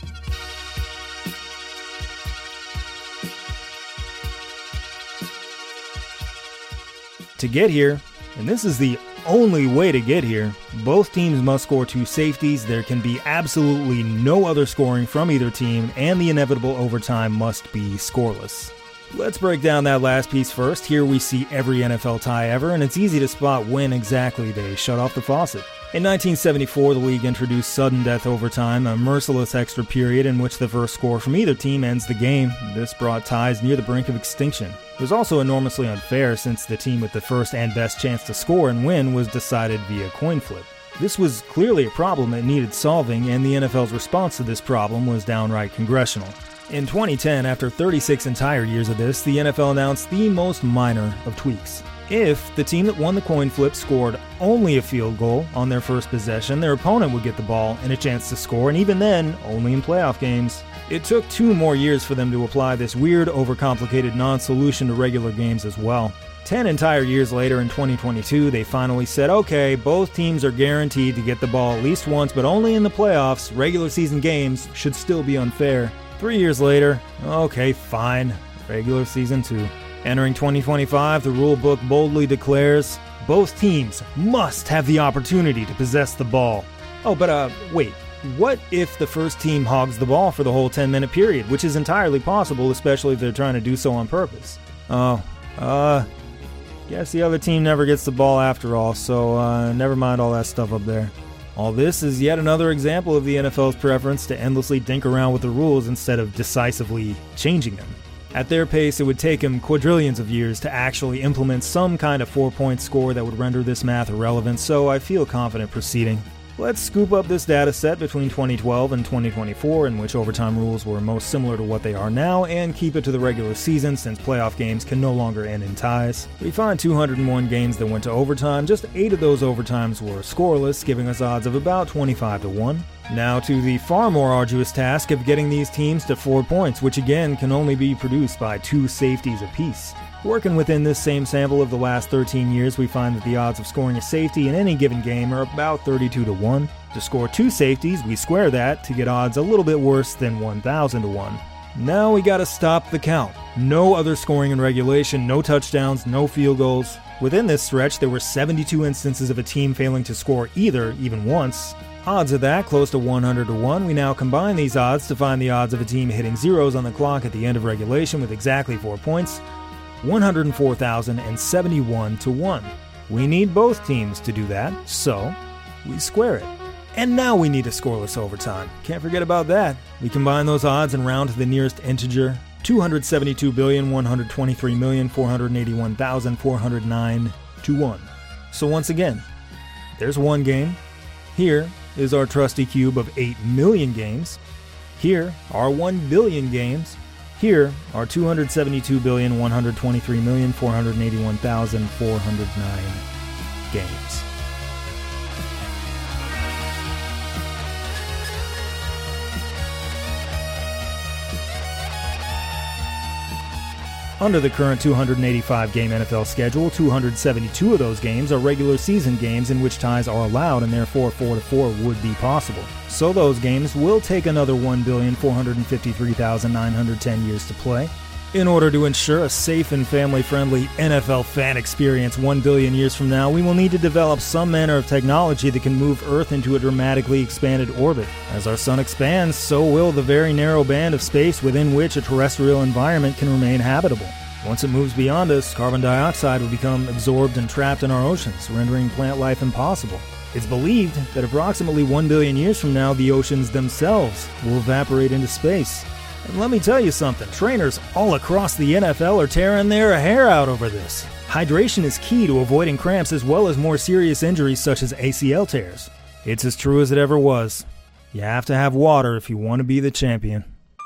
To get here, and this is the only way to get here, both teams must score two safeties, there can be absolutely no other scoring from either team, and the inevitable overtime must be scoreless. Let's break down that last piece first. Here we see every N F L tie ever, and it's easy to spot when exactly they shut off the faucet. In nineteen seventy-four, the league introduced sudden death overtime, a merciless extra period in which the first score from either team ends the game. This brought ties near the brink of extinction. It was also enormously unfair since the team with the first and best chance to score and win was decided via coin flip. This was clearly a problem that needed solving, and the N F L's response to this problem was downright congressional. In twenty ten, after thirty-six entire years of this, the N F L announced the most minor of tweaks. If the team that won the coin flip scored only a field goal on their first possession, their opponent would get the ball and a chance to score, and even then, only in playoff games. It took two more years for them to apply this weird, overcomplicated non-solution to regular games as well. Ten entire years later, in twenty twenty-two, they finally said, okay, both teams are guaranteed to get the ball at least once, but only in the playoffs. Regular season games should still be unfair. Three years later, okay, fine, regular season two. Entering twenty twenty-five, the rule book boldly declares, both teams must have the opportunity to possess the ball. Oh, but uh, wait. What if the first team hogs the ball for the whole ten-minute period, which is entirely possible, especially if they're trying to do so on purpose? Oh, uh, guess the other team never gets the ball after all, so uh, never mind all that stuff up there. All this is yet another example of the N F L's preference to endlessly dink around with the rules instead of decisively changing them. At their pace, it would take them quadrillions of years to actually implement some kind of four-point score that would render this math irrelevant, so I feel confident proceeding. Let's scoop up this data set between twenty twelve and twenty twenty-four, in which overtime rules were most similar to what they are now, and keep it to the regular season since playoff games can no longer end in ties. We find two hundred one games that went to overtime. Just eight of those overtimes were scoreless, giving us odds of about twenty-five to one. Now to the far more arduous task of getting these teams to four points, which again can only be produced by two safeties apiece. Working within this same sample of the last thirteen years, we find that the odds of scoring a safety in any given game are about thirty-two to one. To score two safeties, we square that to get odds a little bit worse than one thousand to one. Now we gotta stop the count. No other scoring in regulation, no touchdowns, no field goals. Within this stretch, there were seventy-two instances of a team failing to score either, even once. Odds of that close to one hundred to one. We now combine these odds to find the odds of a team hitting zeros on the clock at the end of regulation with exactly four points. one hundred four thousand seventy-one to one. We need both teams to do that, so we square it. And now we need a scoreless overtime. Can't forget about that. We combine those odds and round to the nearest integer, two hundred seventy-two billion, one hundred twenty-three million, four hundred eighty-one thousand, four hundred nine to one. So once again, there's one game. Here is our trusty cube of eight million games. Here are one billion games. Here are two hundred seventy-two billion, one hundred twenty-three million, four hundred eighty-one thousand, four hundred nine games. Under the current two hundred eighty-five game N F L schedule, two hundred seventy-two of those games are regular season games in which ties are allowed, and therefore four to four would be possible. So those games will take another one billion, four hundred fifty-three thousand, nine hundred ten years to play. In order to ensure a safe and family-friendly N F L fan experience one billion years from now, we will need to develop some manner of technology that can move Earth into a dramatically expanded orbit. As our sun expands, so will the very narrow band of space within which a terrestrial environment can remain habitable. Once it moves beyond us, carbon dioxide will become absorbed and trapped in our oceans, rendering plant life impossible. It's believed that approximately one billion years from now, the oceans themselves will evaporate into space. And let me tell you something, trainers all across the N F L are tearing their hair out over this. Hydration is key to avoiding cramps as well as more serious injuries such as A C L tears. It's as true as it ever was. You have to have water if you want to be the champion.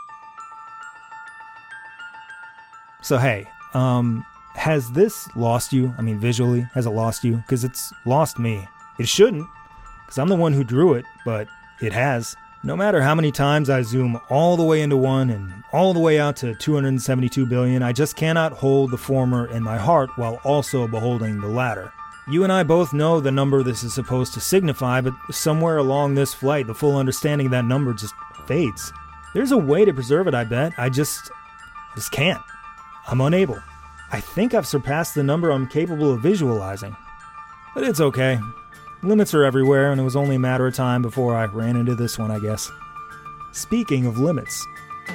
So hey, um, has this lost you? I mean, visually, has it lost you? Because it's lost me. It shouldn't, because I'm the one who drew it, but it has. No matter how many times I zoom all the way into one and all the way out to two hundred seventy-two billion, I just cannot hold the former in my heart while also beholding the latter. You and I both know the number this is supposed to signify, but somewhere along this flight, the full understanding of that number just fades. There's a way to preserve it, I bet. I just, just can't. I'm unable. I think I've surpassed the number I'm capable of visualizing. But it's okay. Limits are everywhere, and it was only a matter of time before I ran into this one, I guess. Speaking of limits.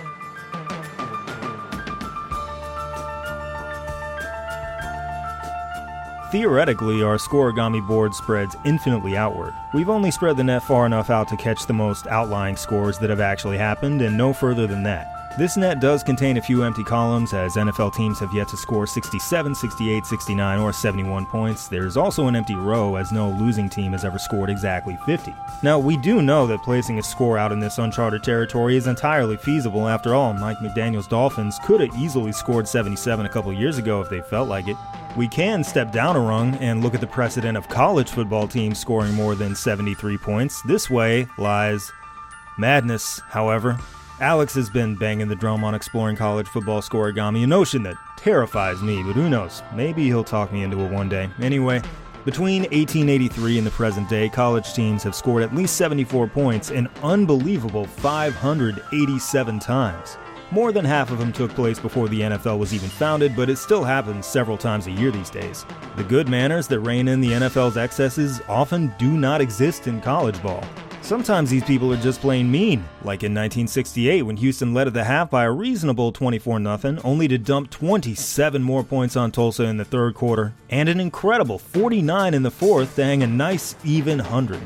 Theoretically, our scoregami board spreads infinitely outward. We've only spread the net far enough out to catch the most outlying scores that have actually happened, and no further than that. This net does contain a few empty columns, as N F L teams have yet to score sixty-seven, sixty-eight, sixty-nine, or seventy-one points. There's also an empty row, as no losing team has ever scored exactly fifty. Now, we do know that placing a score out in this uncharted territory is entirely feasible. After all, Mike McDaniel's Dolphins could have easily scored seventy-seven a couple years ago if they felt like it. We can step down a rung and look at the precedent of college football teams scoring more than seventy-three points. This way lies madness, however. Alex has been banging the drum on exploring college football scoregami, a notion that terrifies me, but who knows, maybe he'll talk me into it one day. Anyway, between eighteen eighty-three and the present day, college teams have scored at least seventy-four points an unbelievable five hundred eighty-seven times. More than half of them took place before the N F L was even founded, but it still happens several times a year these days. The good manners that rein in the N F L's excesses often do not exist in college ball. Sometimes these people are just plain mean, like in nineteen sixty-eight when Houston led at the half by a reasonable twenty-four nothing, only to dump twenty-seven more points on Tulsa in the third quarter, and an incredible forty-nine in the fourth to hang a nice even one hundred.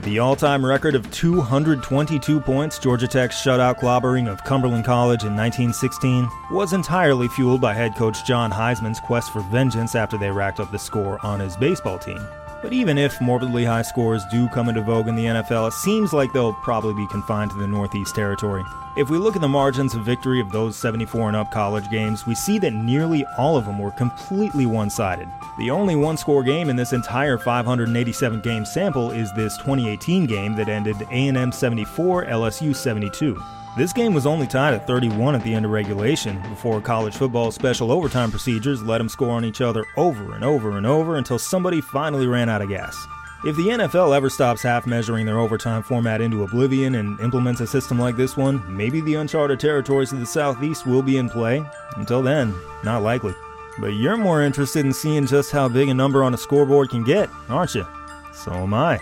The all-time record of two hundred twenty-two points, Georgia Tech's shutout clobbering of Cumberland College in nineteen sixteen, was entirely fueled by head coach John Heisman's quest for vengeance after they racked up the score on his baseball team. But even if morbidly high scores do come into vogue in the N F L, it seems like they'll probably be confined to the Northeast Territory. If we look at the margins of victory of those seventy-four and up college games, we see that nearly all of them were completely one-sided. The only one-score game in this entire five hundred eighty-seven game sample is this twenty eighteen game that ended A and M seventy-four, L S U seventy-two. This game was only tied at thirty-one at the end of regulation, before college football's special overtime procedures let them score on each other over and over and over until somebody finally ran out of gas. If the N F L ever stops half-measuring their overtime format into oblivion and implements a system like this one, maybe the uncharted territories of the Southeast will be in play. Until then, not likely. But you're more interested in seeing just how big a number on a scoreboard can get, aren't you? So am I.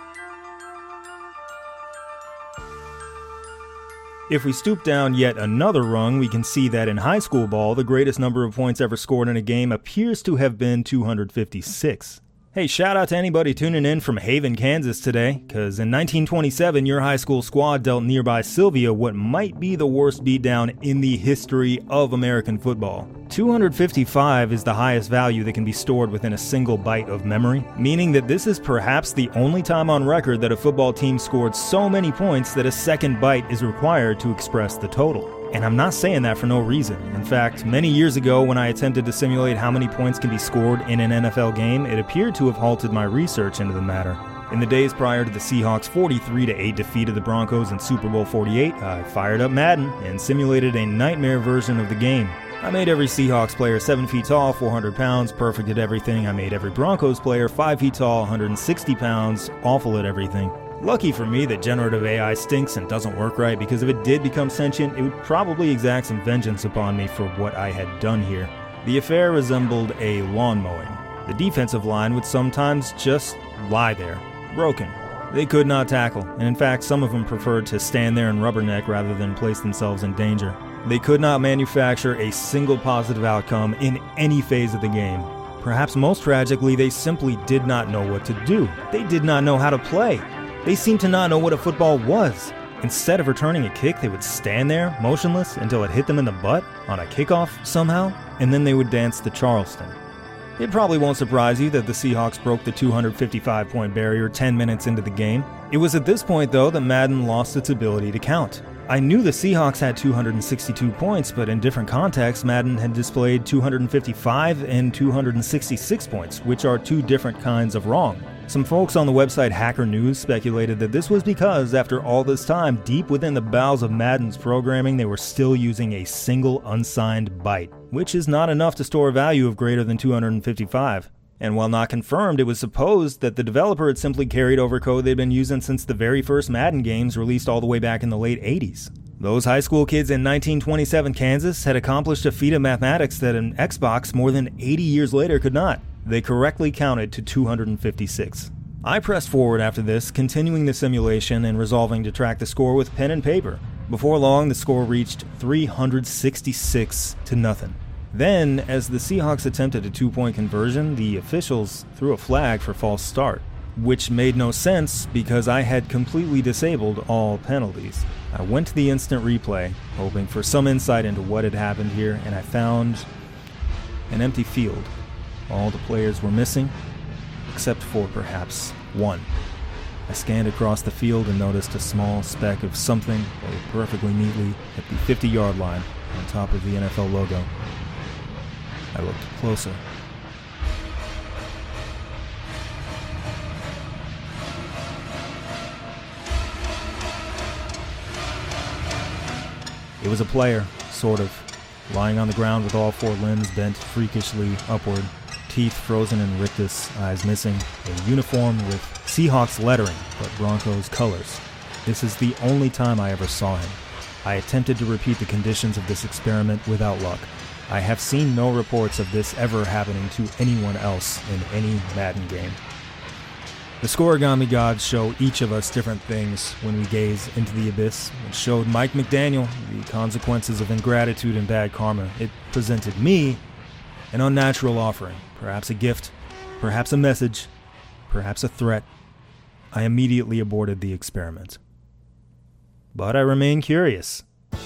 If we stoop down yet another rung, we can see that in high school ball, the greatest number of points ever scored in a game appears to have been two hundred fifty-six. Hey, shout out to anybody tuning in from Haven, Kansas today, because in nineteen twenty-seven, your high school squad dealt nearby Sylvia what might be the worst beatdown in the history of American football. two hundred fifty-five is the highest value that can be stored within a single byte of memory, meaning that this is perhaps the only time on record that a football team scored so many points that a second byte is required to express the total. And I'm not saying that for no reason. In fact, many years ago when I attempted to simulate how many points can be scored in an N F L game, it appeared to have halted my research into the matter. In the days prior to the Seahawks' forty-three to eight defeat of the Broncos in Super Bowl forty-eight, I fired up Madden and simulated a nightmare version of the game. I made every Seahawks player seven feet tall, four hundred pounds, perfect at everything. I made every Broncos player five feet tall, one hundred sixty pounds, awful at everything. Lucky for me that generative A I stinks and doesn't work right, because if it did become sentient, it would probably exact some vengeance upon me for what I had done here. The affair resembled a lawn mowing. The defensive line would sometimes just lie there, broken. They could not tackle, and in fact some of them preferred to stand there and rubberneck rather than place themselves in danger. They could not manufacture a single positive outcome in any phase of the game. Perhaps most tragically, they simply did not know what to do. They did not know how to play. They seemed to not know what a football was. Instead of returning a kick, they would stand there, motionless, until it hit them in the butt, on a kickoff somehow, and then they would dance the Charleston. It probably won't surprise you that the Seahawks broke the two hundred fifty-five point barrier ten minutes into the game. It was at this point, though, that Madden lost its ability to count. I knew the Seahawks had two hundred sixty-two points, but in different contexts, Madden had displayed two hundred fifty-five and two hundred sixty-six points, which are two different kinds of wrong. Some folks on the website Hacker News speculated that this was because, after all this time, deep within the bowels of Madden's programming, they were still using a single unsigned byte, which is not enough to store a value of greater than two hundred fifty-five. And while not confirmed, it was supposed that the developer had simply carried over code they'd been using since the very first Madden games released all the way back in the late eighties. Those high school kids in nineteen twenty-seven Kansas had accomplished a feat of mathematics that an Xbox more than eighty years later could not. They correctly counted to two hundred fifty-six. I pressed forward after this, continuing the simulation and resolving to track the score with pen and paper. Before long, the score reached three hundred sixty-six to nothing. Then, as the Seahawks attempted a two-point conversion, the officials threw a flag for false start, which made no sense because I had completely disabled all penalties. I went to the instant replay, hoping for some insight into what had happened here, and I found an empty field. All the players were missing, except for perhaps one. I scanned across the field and noticed a small speck of something laid perfectly neatly at the fifty-yard line on top of the N F L logo. I looked closer. It was a player, sort of, lying on the ground with all four limbs bent freakishly upward, teeth frozen in rictus, eyes missing, a uniform with Seahawks lettering, but Broncos colors. This is the only time I ever saw him. I attempted to repeat the conditions of this experiment without luck. I have seen no reports of this ever happening to anyone else in any Madden game. The scoregami gods show each of us different things when we gaze into the abyss. It showed Mike McDaniel the consequences of ingratitude and bad karma. It presented me an unnatural offering, perhaps a gift, perhaps a message, perhaps a threat. I immediately aborted the experiment. But I remain curious.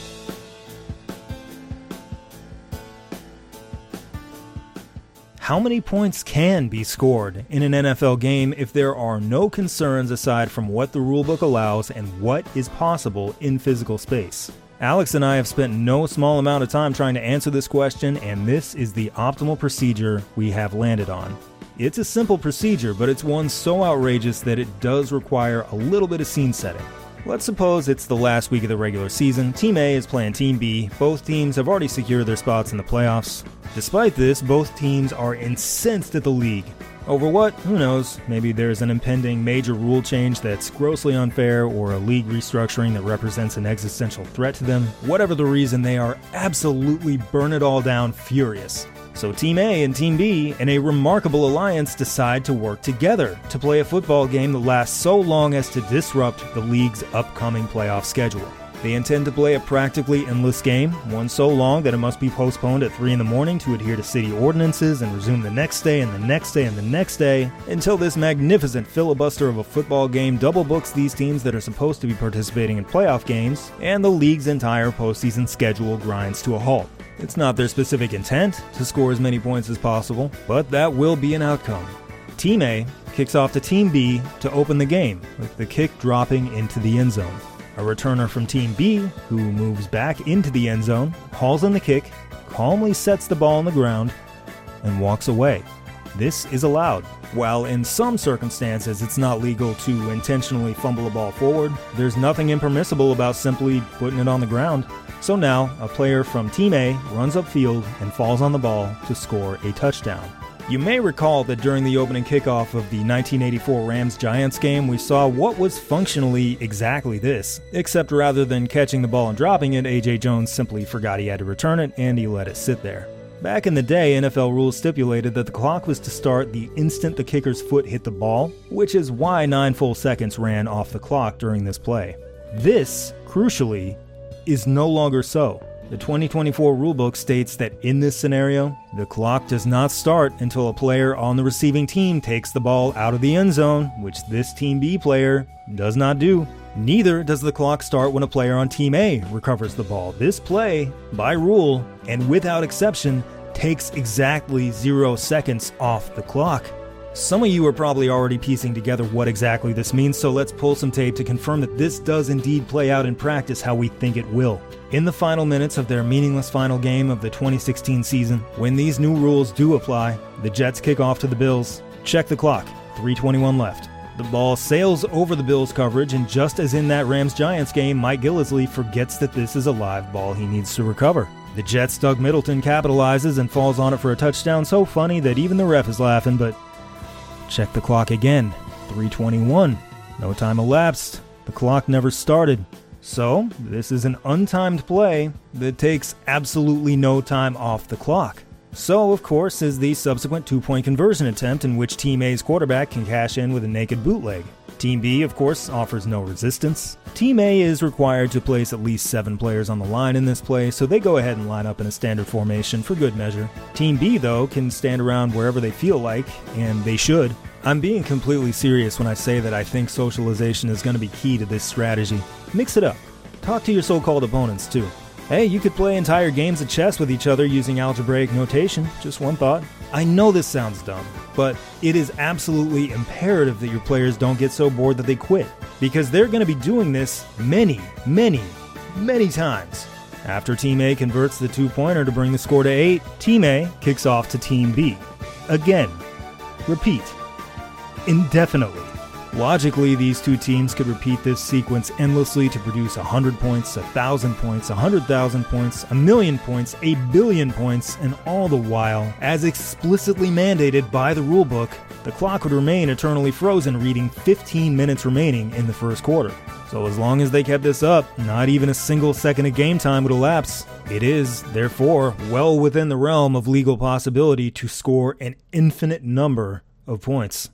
How many points can be scored in an N F L game if there are no concerns aside from what the rulebook allows and what is possible in physical space? Alex and I have spent no small amount of time trying to answer this question, and this is the optimal procedure we have landed on. It's a simple procedure, but it's one so outrageous that it does require a little bit of scene setting. Let's suppose it's the last week of the regular season, Team A is playing Team B, both teams have already secured their spots in the playoffs. Despite this, both teams are incensed at the league. Over what? Who knows? Maybe there's an impending major rule change that's grossly unfair, or a league restructuring that represents an existential threat to them. Whatever the reason, they are absolutely burn it all down furious. So Team A and Team B, in a remarkable alliance, decide to work together to play a football game that lasts so long as to disrupt the league's upcoming playoff schedule. They intend to play a practically endless game, one so long that it must be postponed at three in the morning to adhere to city ordinances and resume the next day and the next day and the next day, until this magnificent filibuster of a football game double books these teams that are supposed to be participating in playoff games, and the league's entire postseason schedule grinds to a halt. It's not their specific intent to score as many points as possible, but that will be an outcome. Team A kicks off to Team B to open the game, with the kick dropping into the end zone. A returner from Team B, who moves back into the end zone, hauls in the kick, calmly sets the ball on the ground, and walks away. This is allowed. While in some circumstances it's not legal to intentionally fumble a ball forward, there's nothing impermissible about simply putting it on the ground. So now, a player from Team A runs upfield and falls on the ball to score a touchdown. You may recall that during the opening kickoff of the nineteen eighty-four Rams-Giants game, we saw what was functionally exactly this, except rather than catching the ball and dropping it, A J Jones simply forgot he had to return it, and he let it sit there. Back in the day, N F L rules stipulated that the clock was to start the instant the kicker's foot hit the ball, which is why nine full seconds ran off the clock during this play. This, crucially, is no longer so. The twenty twenty-four rulebook states that in this scenario, the clock does not start until a player on the receiving team takes the ball out of the end zone, which this Team B player does not do. Neither does the clock start when a player on Team A recovers the ball. This play, by rule, and without exception, takes exactly zero seconds off the clock. Some of you are probably already piecing together what exactly this means, so let's pull some tape to confirm that this does indeed play out in practice how we think it will. In the final minutes of their meaningless final game of the twenty sixteen season, when these new rules do apply, the Jets kick off to the Bills. Check the clock, three twenty-one left. The ball sails over the Bills' coverage, and just as in that Rams-Giants game, Mike Gillislee forgets that this is a live ball he needs to recover. The Jets' Doug Middleton capitalizes and falls on it for a touchdown so funny that even the ref is laughing, but check the clock again, three twenty-one. No time elapsed. The clock never started. So, this is an untimed play that takes absolutely no time off the clock. So, of course, is the subsequent two-point conversion attempt in which Team A's quarterback can cash in with a naked bootleg. Team B, of course, offers no resistance. Team A is required to place at least seven players on the line in this play, so they go ahead and line up in a standard formation for good measure. Team B, though, can stand around wherever they feel like, and they should. I'm being completely serious when I say that I think socialization is going to be key to this strategy. Mix it up. Talk to your so-called opponents, too. Hey, you could play entire games of chess with each other using algebraic notation. Just one thought. I know this sounds dumb, but it is absolutely imperative that your players don't get so bored that they quit, because they're going to be doing this many, many, many times. After Team A converts the two-pointer to bring the score to eight, Team A kicks off to Team B. Again. Repeat. Indefinitely. Logically, these two teams could repeat this sequence endlessly to produce one hundred points, one thousand points, one hundred thousand points, a million points, a billion points, and all the while, as explicitly mandated by the rulebook, the clock would remain eternally frozen, reading fifteen minutes remaining in the first quarter. So as long as they kept this up, not even a single second of game time would elapse. It is, therefore, well within the realm of legal possibility to score an infinite number of points.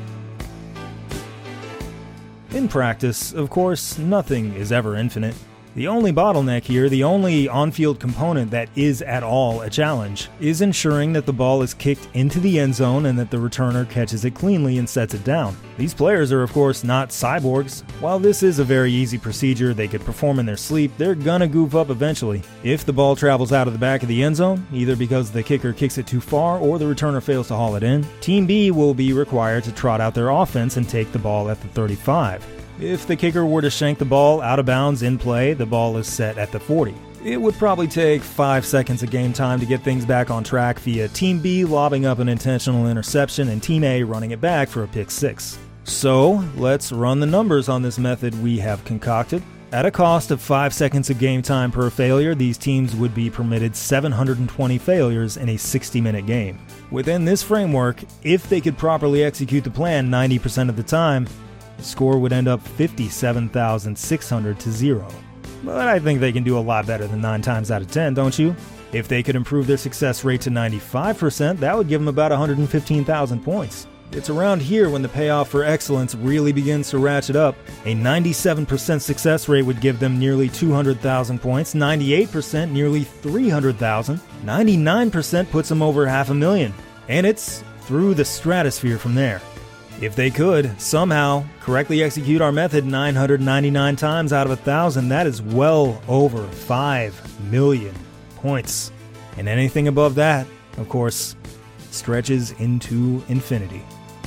In practice, of course, nothing is ever infinite. The only bottleneck here, the only on-field component that is at all a challenge, is ensuring that the ball is kicked into the end zone and that the returner catches it cleanly and sets it down. These players are of course not cyborgs. While this is a very easy procedure they could perform in their sleep, they're gonna goof up eventually. If the ball travels out of the back of the end zone, either because the kicker kicks it too far or the returner fails to haul it in, Team B will be required to trot out their offense and take the ball at the thirty-five. If the kicker were to shank the ball out of bounds in play, the ball is set at the forty. It would probably take five seconds of game time to get things back on track via Team B lobbing up an intentional interception and Team A running it back for a pick six. So, let's run the numbers on this method we have concocted. At a cost of five seconds of game time per failure, these teams would be permitted seven hundred twenty failures in a sixty minute game. Within this framework, if they could properly execute the plan ninety percent of the time, the score would end up fifty-seven thousand six hundred to zero. But I think they can do a lot better than nine times out of ten, don't you? If they could improve their success rate to ninety-five percent, that would give them about one hundred fifteen thousand points. It's around here when the payoff for excellence really begins to ratchet up. A ninety-seven percent success rate would give them nearly two hundred thousand points, ninety-eight percent nearly three hundred thousand, ninety-nine percent puts them over half a million, and it's through the stratosphere from there. If they could, somehow, correctly execute our method nine hundred ninety-nine times out of one thousand, that is well over five million points. And anything above that, of course, stretches into infinity.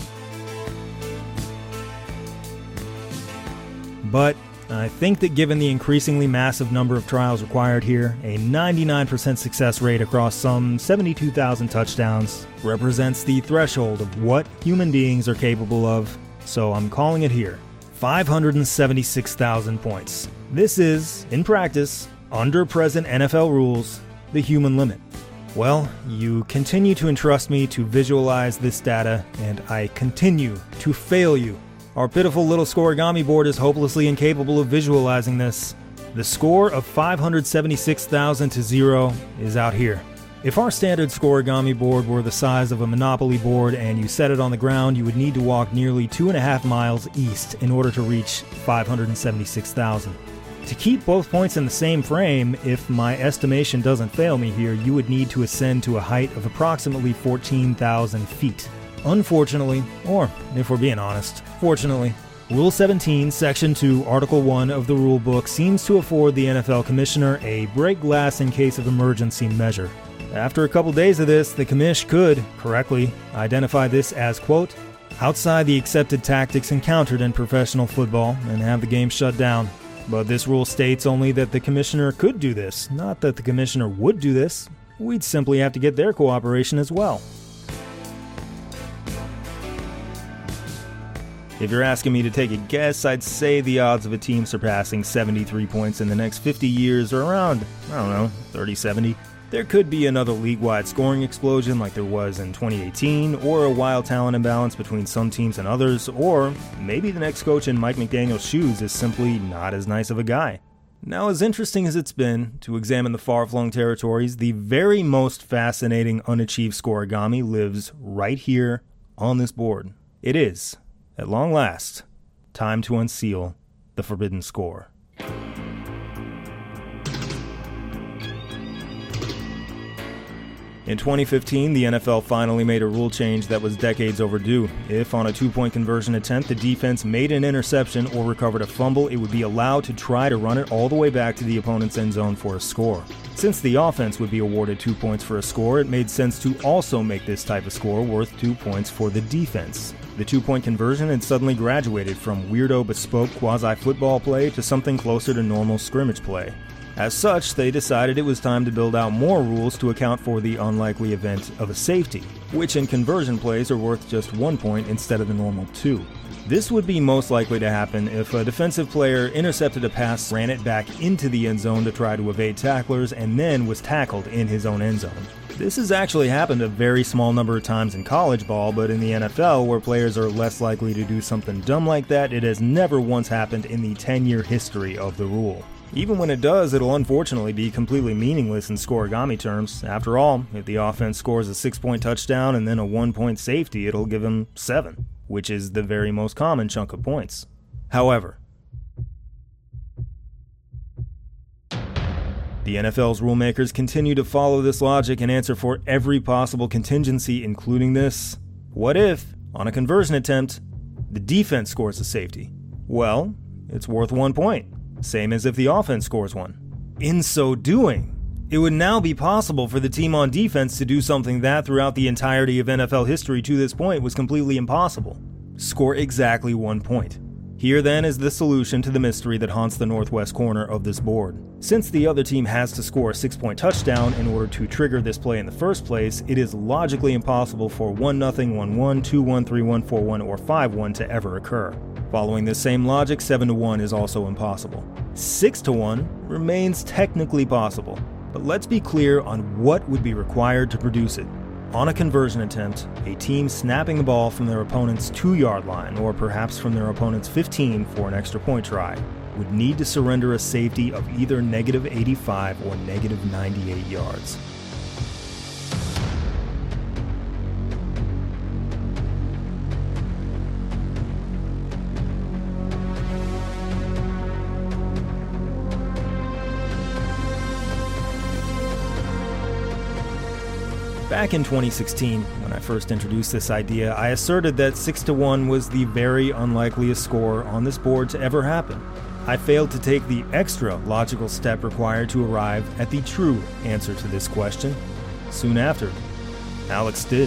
But I think that given the increasingly massive number of trials required here, a ninety-nine percent success rate across some seventy-two thousand touchdowns represents the threshold of what human beings are capable of, so I'm calling it here. five hundred seventy-six thousand points. This is, in practice, under present N F L rules, the human limit. Well, you continue to entrust me to visualize this data, and I continue to fail you. Our pitiful little scoregami board is hopelessly incapable of visualizing this. The score of five hundred seventy-six thousand to zero is out here. If our standard scoregami board were the size of a Monopoly board and you set it on the ground, you would need to walk nearly two and a half miles east in order to reach five hundred seventy-six thousand. To keep both points in the same frame, if my estimation doesn't fail me here, you would need to ascend to a height of approximately fourteen thousand feet. Unfortunately, or if we're being honest, fortunately, Rule seventeen, Section two, Article one of the rulebook seems to afford the N F L Commissioner a break glass in case of emergency measure. After a couple days of this, the commish could, correctly, identify this as, quote, outside the accepted tactics encountered in professional football and have the game shut down. But this rule states only that the commissioner could do this, not that the commissioner would do this. We'd simply have to get their cooperation as well. If you're asking me to take a guess, I'd say the odds of a team surpassing seventy-three points in the next fifty years are around, I don't know, thirty seventy. There could be another league-wide scoring explosion like there was in twenty eighteen, or a wild talent imbalance between some teams and others, or maybe the next coach in Mike McDaniel's shoes is simply not as nice of a guy. Now, as interesting as it's been to examine the far-flung territories, the very most fascinating unachieved scoregami lives right here on this board. It is, at long last, time to unseal the forbidden score. In twenty fifteen, the N F L finally made a rule change that was decades overdue. If on a two-point conversion attempt the defense made an interception or recovered a fumble, it would be allowed to try to run it all the way back to the opponent's end zone for a score. Since the offense would be awarded two points for a score, it made sense to also make this type of score worth two points for the defense. The two-point conversion had suddenly graduated from weirdo bespoke quasi-football play to something closer to normal scrimmage play. As such, they decided it was time to build out more rules to account for the unlikely event of a safety, which in conversion plays are worth just one point instead of the normal two. This would be most likely to happen if a defensive player intercepted a pass, ran it back into the end zone to try to evade tacklers, and then was tackled in his own end zone. This has actually happened a very small number of times in college ball, but in the N F L, where players are less likely to do something dumb like that, it has never once happened in the ten-year history of the rule. Even when it does, it'll unfortunately be completely meaningless in scoregami terms. After all, if the offense scores a six-point touchdown and then a one-point safety, it'll give them seven, which is the very most common chunk of points. However, The N F L's rulemakers continue to follow this logic and answer for every possible contingency, including this. What if, on a conversion attempt, the defense scores a safety? Well, it's worth one point, same as if the offense scores one. In so doing, it would now be possible for the team on defense to do something that throughout the entirety of N F L history to this point was completely impossible. Score exactly one point. Here then is the solution to the mystery that haunts the northwest corner of this board. Since the other team has to score a six-point touchdown in order to trigger this play in the first place, it is logically impossible for one nothing, one one, two one, three one, four one, or five one to ever occur. Following this same logic, seven to one is also impossible. six to one remains technically possible, but let's be clear on what would be required to produce it. On a conversion attempt, a team snapping the ball from their opponent's two-yard line, or perhaps from their opponent's fifteen for an extra point try, would need to surrender a safety of either negative eighty-five or negative ninety-eight yards. Back in twenty sixteen, when I first introduced this idea, I asserted that six to one was the very unlikeliest score on this board to ever happen. I failed to take the extra logical step required to arrive at the true answer to this question. Soon after, Alex did.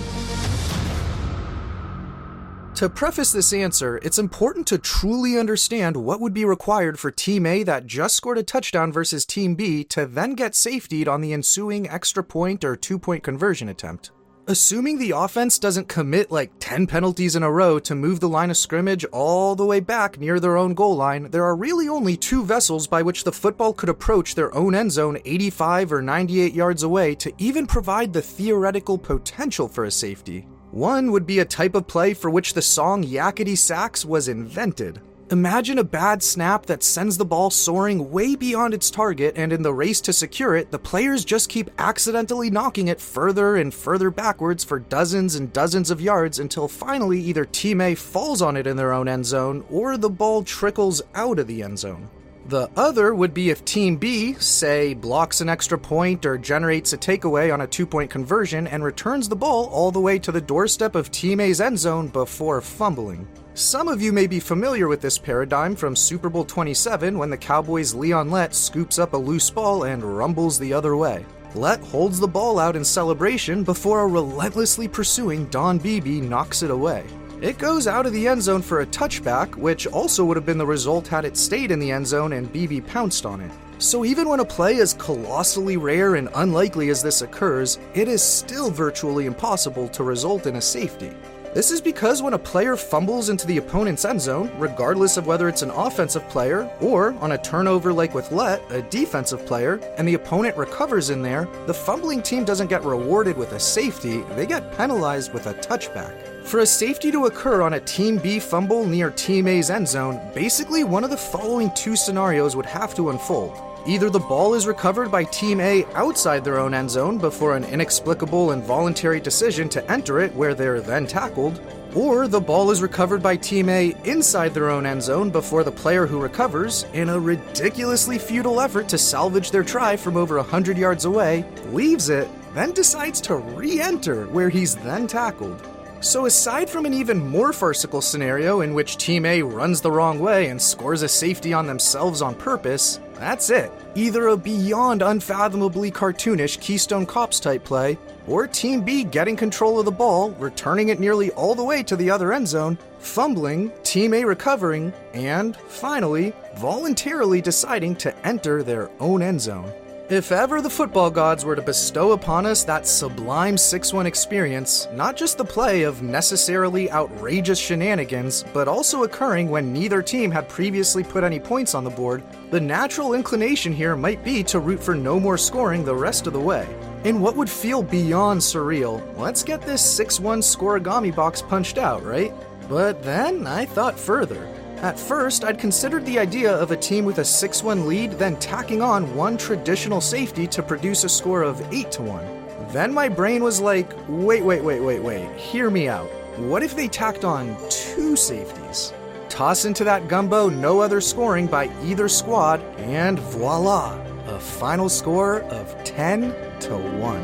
To preface this answer, it's important to truly understand what would be required for Team A that just scored a touchdown versus Team B to then get safetied on the ensuing extra point or two-point conversion attempt. Assuming the offense doesn't commit like ten penalties in a row to move the line of scrimmage all the way back near their own goal line, there are really only two vessels by which the football could approach their own end zone eighty-five or ninety-eight yards away to even provide the theoretical potential for a safety. One would be a type of play for which the song Yakety Sax was invented. Imagine a bad snap that sends the ball soaring way beyond its target, and in the race to secure it, the players just keep accidentally knocking it further and further backwards for dozens and dozens of yards until finally either Team A falls on it in their own end zone or the ball trickles out of the end zone. The other would be if Team B, say, blocks an extra point or generates a takeaway on a two-point conversion and returns the ball all the way to the doorstep of Team A's end zone before fumbling. Some of you may be familiar with this paradigm from Super Bowl twenty-seven when the Cowboys' Leon Lett scoops up a loose ball and rumbles the other way. Lett holds the ball out in celebration before a relentlessly pursuing Don Beebe knocks it away. It goes out of the end zone for a touchback, which also would have been the result had it stayed in the end zone and Beebe pounced on it. So even when a play as colossally rare and unlikely as this occurs, it is still virtually impossible to result in a safety. This is because when a player fumbles into the opponent's end zone, regardless of whether it's an offensive player or, on a turnover like with Lett, a defensive player, and the opponent recovers in there, the fumbling team doesn't get rewarded with a safety, they get penalized with a touchback. For a safety to occur on a Team B fumble near Team A's end zone, basically one of the following two scenarios would have to unfold. Either the ball is recovered by Team A outside their own end zone before an inexplicable and voluntary decision to enter it where they're then tackled, or the ball is recovered by Team A inside their own end zone before the player who recovers, in a ridiculously futile effort to salvage their try from over one hundred yards away, leaves it, then decides to re-enter where he's then tackled. So aside from an even more farcical scenario in which Team A runs the wrong way and scores a safety on themselves on purpose, that's it. Either a beyond unfathomably cartoonish Keystone Cops type play, or Team B getting control of the ball, returning it nearly all the way to the other end zone, fumbling, Team A recovering, and, finally, voluntarily deciding to enter their own end zone. If ever the football gods were to bestow upon us that sublime six one experience, not just the play of necessarily outrageous shenanigans, but also occurring when neither team had previously put any points on the board, the natural inclination here might be to root for no more scoring the rest of the way. In what would feel beyond surreal, let's get this six one scoregami box punched out, right? But then I thought further. At first, I'd considered the idea of a team with a six one lead then tacking on one traditional safety to produce a score of eight to one. Then my brain was like, wait, wait, wait, wait, wait, hear me out. What if they tacked on two safeties? Toss into that gumbo no other scoring by either squad, and voila! a final score of ten to one.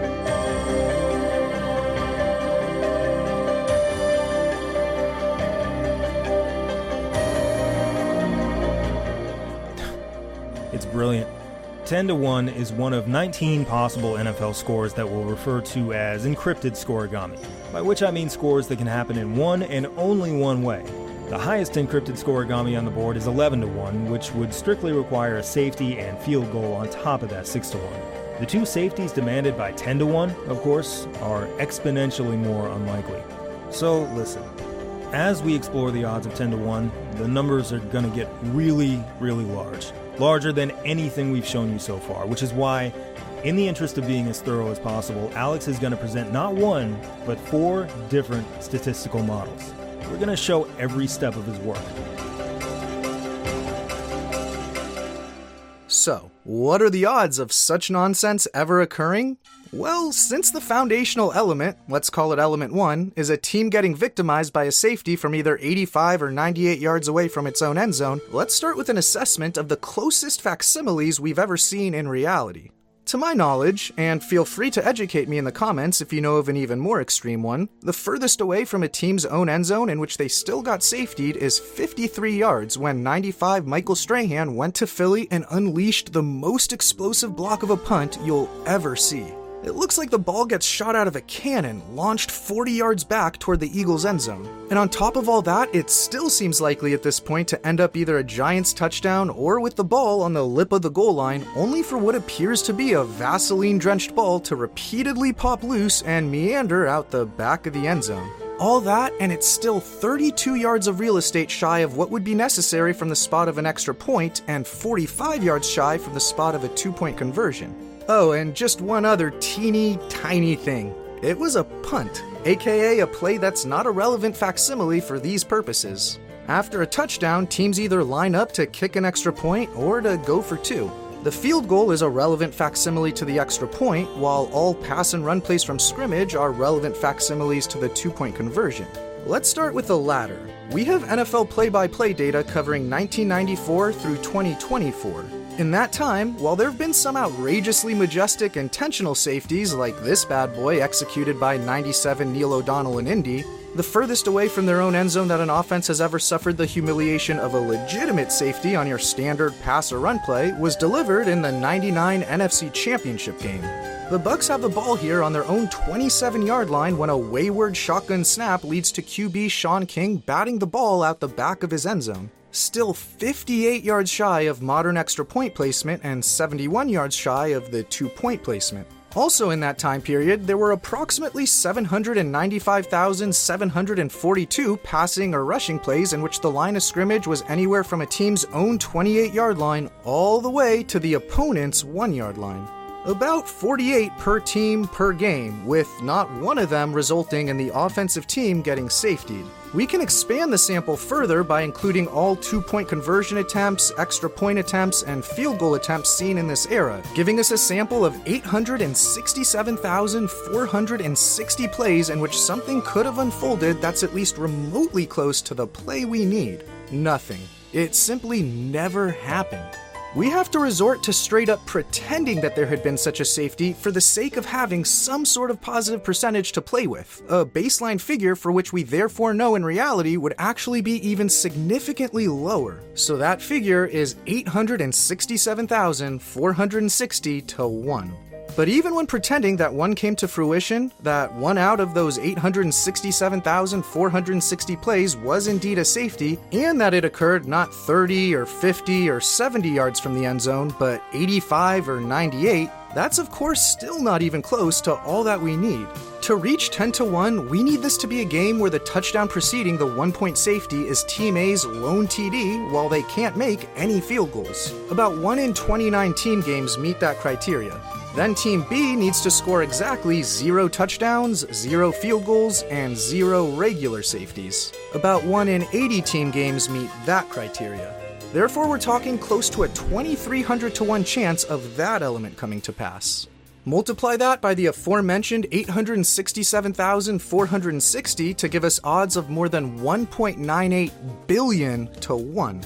It's brilliant. ten to one is one of nineteen possible N F L scores that we'll refer to as encrypted scoregami, by which I mean scores that can happen in one and only one way. The highest encrypted scoregami on the board is eleven to one, which would strictly require a safety and field goal on top of that six to one. The two safeties demanded by ten to one, of course, are exponentially more unlikely. So listen, as we explore the odds of ten to one, the numbers are going to get really, really large. Larger than anything we've shown you so far, which is why, in the interest of being as thorough as possible, Alex is going to present not one, but four different statistical models. We're going to show every step of his work. So, what are the odds of such nonsense ever occurring? Well, since the foundational element, let's call it element one, is a team getting victimized by a safety from either eighty-five or ninety-eight yards away from its own end zone, let's start with an assessment of the closest facsimiles we've ever seen in reality. To my knowledge, and feel free to educate me in the comments if you know of an even more extreme one, the furthest away from a team's own end zone in which they still got safetied is fifty-three yards when ninety-five Michael Strahan went to Philly and unleashed the most explosive block of a punt you'll ever see. It looks like the ball gets shot out of a cannon, launched forty yards back toward the Eagles' end zone. And on top of all that, it still seems likely at this point to end up either a Giants touchdown or with the ball on the lip of the goal line, only for what appears to be a Vaseline-drenched ball to repeatedly pop loose and meander out the back of the end zone. All that, and it's still thirty-two yards of real estate shy of what would be necessary from the spot of an extra point, and forty-five yards shy from the spot of a two-point conversion. Oh, and just one other teeny tiny thing. It was a punt, aka a play that's not a relevant facsimile for these purposes. After a touchdown, teams either line up to kick an extra point or to go for two. The field goal is a relevant facsimile to the extra point, while all pass and run plays from scrimmage are relevant facsimiles to the two-point conversion. Let's start with the latter. We have N F L play-by-play data covering nineteen ninety-four through twenty twenty-four. In that time, while there have been some outrageously majestic intentional safeties like this bad boy executed by ninety-seven Neil O'Donnell in Indy, the furthest away from their own end zone that an offense has ever suffered the humiliation of a legitimate safety on your standard pass or run play was delivered in the ninety-nine N F C Championship game. The Bucs have the ball here on their own twenty-seven-yard line when a wayward shotgun snap leads to Q B Sean King batting the ball out the back of his end zone. Still fifty-eight yards shy of modern extra point placement and seventy-one yards shy of the two-point placement. Also in that time period, there were approximately seven hundred ninety-five thousand seven hundred forty-two passing or rushing plays in which the line of scrimmage was anywhere from a team's own twenty-eight-yard line all the way to the opponent's one-yard line. About forty-eight per team per game, with not one of them resulting in the offensive team getting safetied. We can expand the sample further by including all two-point conversion attempts, extra point attempts, and field goal attempts seen in this era, giving us a sample of eight hundred sixty-seven thousand four hundred sixty plays in which something could have unfolded that's at least remotely close to the play we need. Nothing. It simply never happened. We have to resort to straight up pretending that there had been such a safety for the sake of having some sort of positive percentage to play with, a baseline figure for which we therefore know in reality would actually be even significantly lower. So that figure is eight hundred sixty-seven thousand four hundred sixty to one. But even when pretending that one came to fruition, that one out of those eight hundred sixty-seven thousand four hundred sixty plays was indeed a safety, and that it occurred not thirty or fifty or seventy yards from the end zone, but eighty-five or ninety-eight, that's of course still not even close to all that we need. To reach ten to one, we need this to be a game where the touchdown preceding the one-point safety is Team A's lone T D while they can't make any field goals. About one in twenty-nine team games meet that criteria. Then Team B needs to score exactly zero touchdowns, zero field goals, and zero regular safeties. About one in eighty team games meet that criteria. Therefore, we're talking close to a twenty-three hundred to one chance of that element coming to pass. Multiply that by the aforementioned eight hundred sixty-seven thousand four hundred sixty to give us odds of more than one point nine eight billion to one.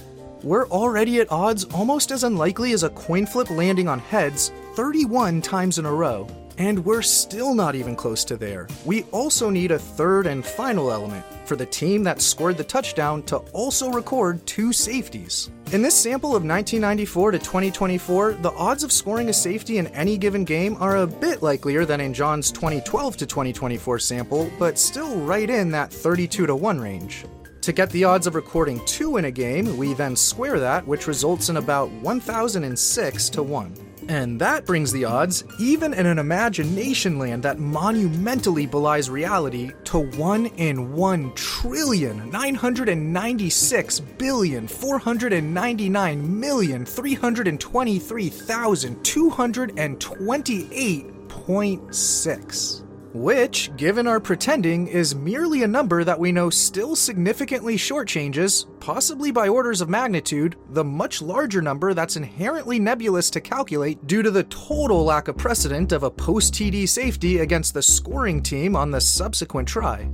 we're already at odds almost as unlikely as a coin flip landing on heads thirty-one times in a row. And we're still not even close to there. We also need a third and final element for the team that scored the touchdown to also record two safeties. In this sample of nineteen ninety-four to twenty twenty-four, the odds of scoring a safety in any given game are a bit likelier than in John's twenty twelve to twenty twenty-four sample, but still right in that thirty-two to one range. To get the odds of recording two in a game, we then square that, which results in about one thousand six to one. And that brings the odds, even in an imagination land that monumentally belies reality, to one in one trillion nine hundred ninety-six billion four hundred ninety-nine million three hundred twenty-three thousand two hundred twenty-eight point six. Which, given our pretending, is merely a number that we know still significantly shortchanges, possibly by orders of magnitude, the much larger number that's inherently nebulous to calculate due to the total lack of precedent of a post-T D safety against the scoring team on the subsequent try.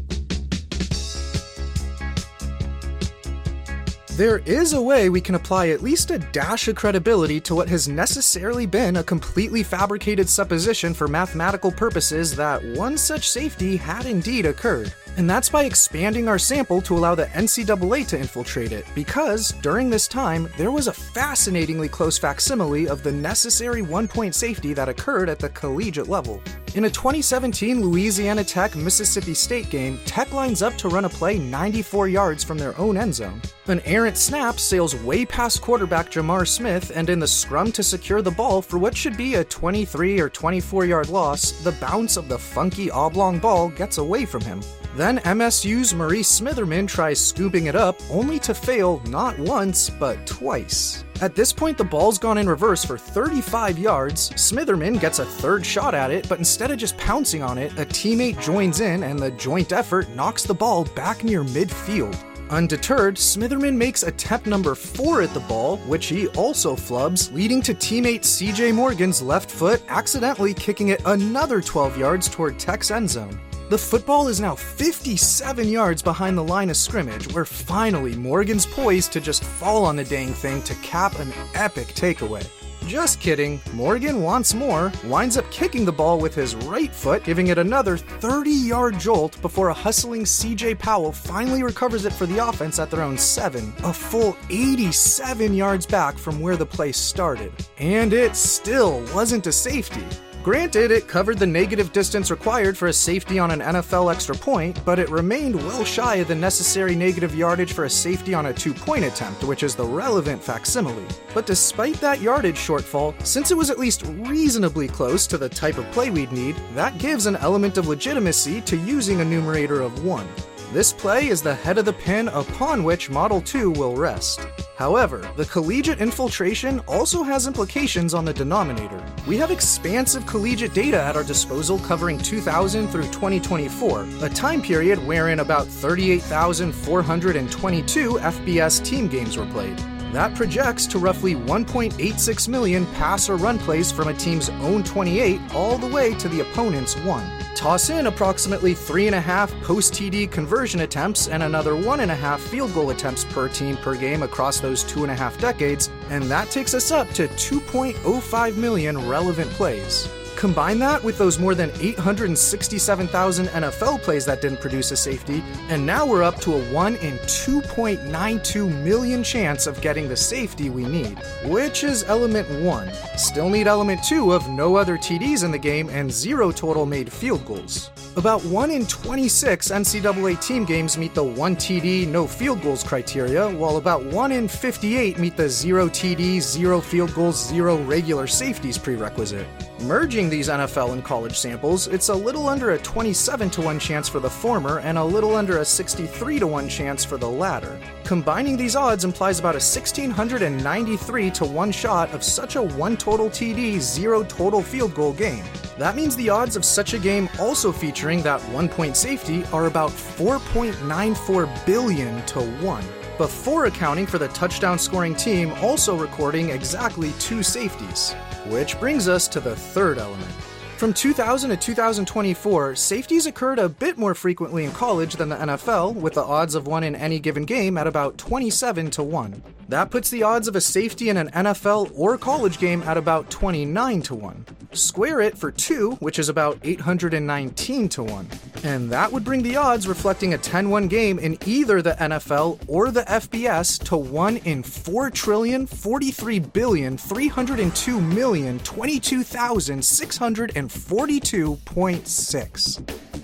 There is a way we can apply at least a dash of credibility to what has necessarily been a completely fabricated supposition for mathematical purposes that one such safety had indeed occurred. And that's by expanding our sample to allow the N C double A to infiltrate it, because during this time, there was a fascinatingly close facsimile of the necessary one-point safety that occurred at the collegiate level. In a twenty seventeen Louisiana Tech-Mississippi State game, Tech lines up to run a play ninety-four yards from their own end zone. An errant snap sails way past quarterback Jamar Smith, and in the scrum to secure the ball for what should be a twenty-three or twenty-four yard loss, the bounce of the funky oblong ball gets away from him. Then M S U's Maurice Smitherman tries scooping it up, only to fail not once, but twice. At this point, the ball's gone in reverse for thirty-five yards, Smitherman gets a third shot at it, but instead of just pouncing on it, a teammate joins in and the joint effort knocks the ball back near midfield. Undeterred, Smitherman makes attempt number four at the ball, which he also flubs, leading to teammate C J Morgan's left foot accidentally kicking it another twelve yards toward Tech's end zone. The football is now fifty-seven yards behind the line of scrimmage, where finally Morgan's poised to just fall on the dang thing to cap an epic takeaway. Just kidding, Morgan wants more, winds up kicking the ball with his right foot, giving it another thirty yard jolt before a hustling C J Powell finally recovers it for the offense at their own seven, a full eighty-seven yards back from where the play started. And it still wasn't a safety. Granted, it covered the negative distance required for a safety on an N F L extra point, but it remained well shy of the necessary negative yardage for a safety on a two-point attempt, which is the relevant facsimile. But despite that yardage shortfall, since it was at least reasonably close to the type of play we'd need, that gives an element of legitimacy to using a numerator of one. This play is the head of the pin upon which Model two will rest. However, the collegiate infiltration also has implications on the denominator. We have expansive collegiate data at our disposal covering two thousand through twenty twenty-four, a time period wherein about thirty-eight thousand four hundred twenty-two F B S team games were played. That projects to roughly one point eight six million pass or run plays from a team's own twenty-eight all the way to the opponent's one. Toss in approximately three and a half post-T D conversion attempts and another one and a half field goal attempts per team per game across those two and a half decades, and that takes us up to two point oh five million relevant plays. Combine that with those more than eight hundred sixty-seven thousand N F L plays that didn't produce a safety, and now we're up to a one in two point nine two million chance of getting the safety we need, which is element one. Still need element two of no other T Ds in the game and zero total made field goals. About one in twenty-six N C double A team games meet the one T D, no field goals criteria, while about one in fifty-eight meet the zero T D, zero field goals, zero regular safeties prerequisite. Merging these N F L and college samples, it's a little under a twenty-seven to one chance for the former and a little under a sixty-three to one chance for the latter. Combining these odds implies about a one thousand six hundred ninety-three to one shot of such a one total T D, zero total field goal game. That means the odds of such a game also featuring that one-point safety are about four point nine four billion to one, before accounting for the touchdown scoring team also recording exactly two safeties. Which brings us to the third element. From two thousand to two thousand twenty-four, safeties occurred a bit more frequently in college than the N F L, with the odds of one in any given game at about twenty-seven to one. That puts the odds of a safety in an N F L or college game at about twenty-nine to one. Square it for two, which is about eight hundred nineteen to one. And that would bring the odds reflecting a ten one game in either the N F L or the F B S to one in four trillion forty-three billion three hundred two million twenty-two thousand six hundred forty-two point six.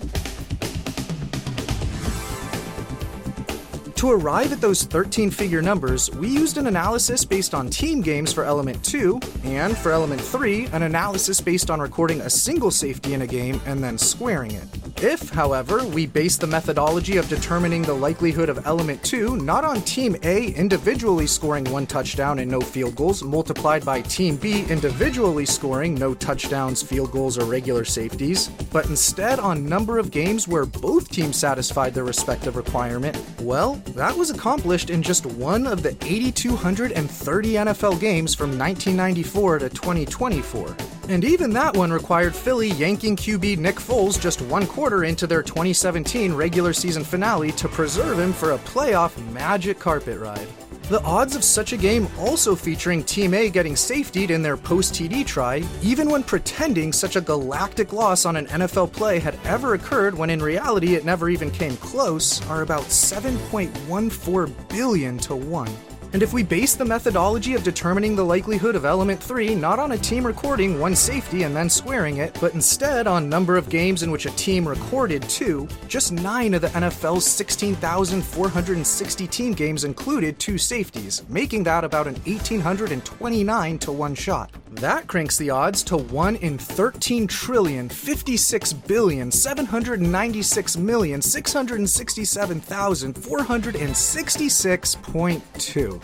To arrive at those thirteen-figure numbers, we used an analysis based on team games for Element two, and for Element three, an analysis based on recording a single safety in a game and then squaring it. If, however, we base the methodology of determining the likelihood of Element two not on Team A individually scoring one touchdown and no field goals, multiplied by Team B individually scoring no touchdowns, field goals, or regular safeties, but instead on number of games where both teams satisfied their respective requirement, well, that was accomplished in just one of the eight thousand two hundred thirty N F L games from nineteen ninety-four to twenty twenty-four. And even that one required Philly yanking Q B Nick Foles just one quarter into their twenty seventeen regular season finale to preserve him for a playoff magic carpet ride. The odds of such a game also featuring Team A getting safetied in their post-T D try, even when pretending such a galactic loss on an N F L play had ever occurred when in reality it never even came close, are about seven point one four billion to one. And if we base the methodology of determining the likelihood of Element three not on a team recording one safety and then squaring it, but instead on number of games in which a team recorded two, just nine of the N F L's sixteen thousand four hundred sixty team games included two safeties, making that about an one thousand eight hundred twenty-nine to one shot. That cranks the odds to one in thirteen trillion fifty-six billion seven hundred ninety-six million six hundred sixty-seven thousand four hundred sixty-six point two.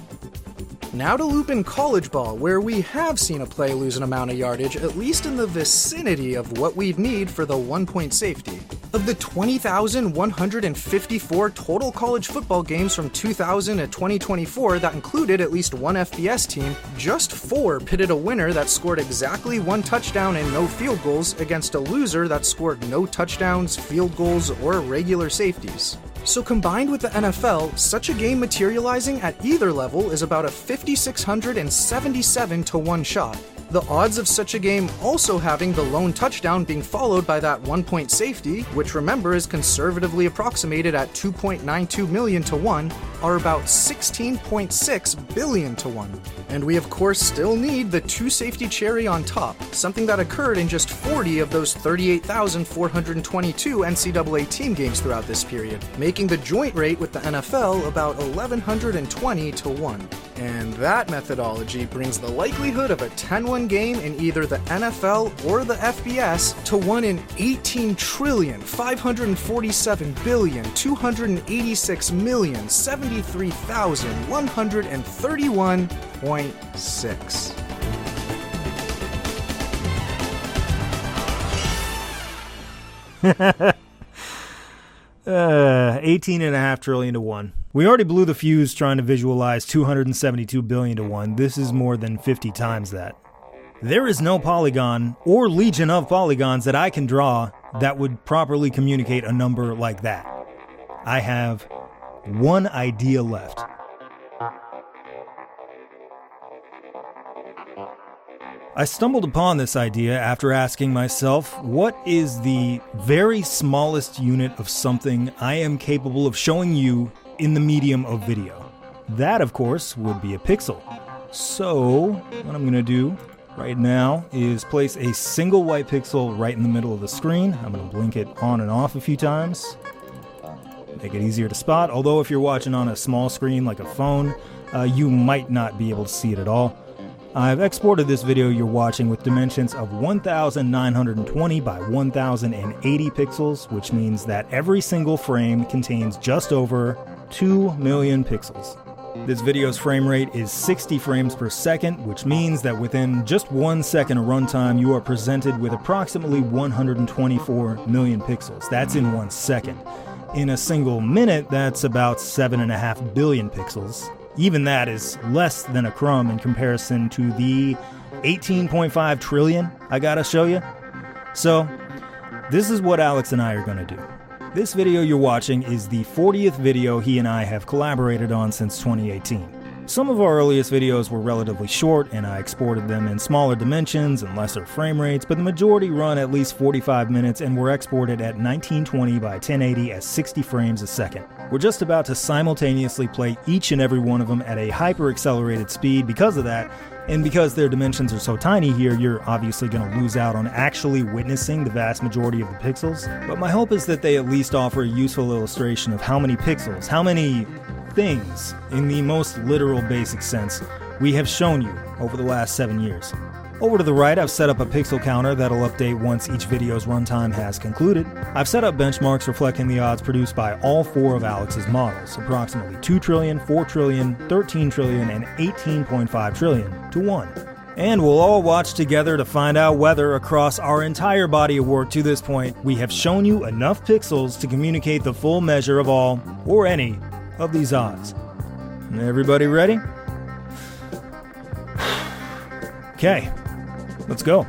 Now to loop in college ball, where we have seen a play lose an amount of yardage, at least in the vicinity of what we'd need for the one-point safety. Of the twenty thousand one hundred fifty-four total college football games from two thousand to twenty twenty-four that included at least one F B S team, just four pitted a winner that scored exactly one touchdown and no field goals against a loser that scored no touchdowns, field goals, or regular safeties. So combined with the N F L, such a game materializing at either level is about a five thousand six hundred seventy-seven to one shot. The odds of such a game also having the lone touchdown being followed by that one-point safety, which remember is conservatively approximated at two point nine two million to one, are about sixteen point six billion to one. And we of course still need the two-safety cherry on top, something that occurred in just forty of those thirty-eight thousand four hundred twenty-two N C double A team games throughout this period, making the joint rate with the N F L about eleven twenty to one. And that methodology brings the likelihood of a ten one game in either the N F L or the F B S to one in eighteen trillion five hundred forty-seven billion two hundred eighty-six million seventy-three thousand one hundred thirty-one point six. uh, eighteen and a half trillion to one. We already blew the fuse trying to visualize two hundred seventy-two billion to one. This is more than fifty times that. There is no polygon or legion of polygons that I can draw that would properly communicate a number like that. I have one idea left. I stumbled upon this idea after asking myself, what is the very smallest unit of something I am capable of showing you in the medium of video? That, of course, would be a pixel. So, what I'm going to do right now is place a single white pixel right in the middle of the screen. I'm going to blink it on and off a few times. Make it easier to spot, although if you're watching on a small screen like a phone, uh, you might not be able to see it at all. I've exported this video you're watching with dimensions of one thousand nine hundred twenty by one thousand eighty pixels, which means that every single frame contains just over two million pixels. This video's frame rate is sixty frames per second, which means that within just one second of runtime, you are presented with approximately one hundred twenty-four million pixels. That's in one second. In a single minute, that's about seven and a half billion pixels. Even that is less than a crumb in comparison to the eighteen point five trillion I gotta show you. So, this is what Alex and I are going to do. This video you're watching is the fortieth video he and I have collaborated on since twenty eighteen. Some of our earliest videos were relatively short, and I exported them in smaller dimensions and lesser frame rates, but the majority run at least forty-five minutes and were exported at nineteen twenty by ten eighty at sixty frames a second. We're just about to simultaneously play each and every one of them at a hyper-accelerated speed because of that, and because their dimensions are so tiny here, you're obviously going to lose out on actually witnessing the vast majority of the pixels, but my hope is that they at least offer a useful illustration of how many pixels, how many things, in the most literal basic sense, we have shown you over the last seven years. Over to the right, I've set up a pixel counter that'll update once each video's runtime has concluded. I've set up benchmarks reflecting the odds produced by all four of Alex's models, approximately two trillion, four trillion, thirteen trillion, and eighteen point five trillion to one. And we'll all watch together to find out whether, across our entire body of work to this point, we have shown you enough pixels to communicate the full measure of all, or any, of these odds. Everybody ready? Okay, let's go.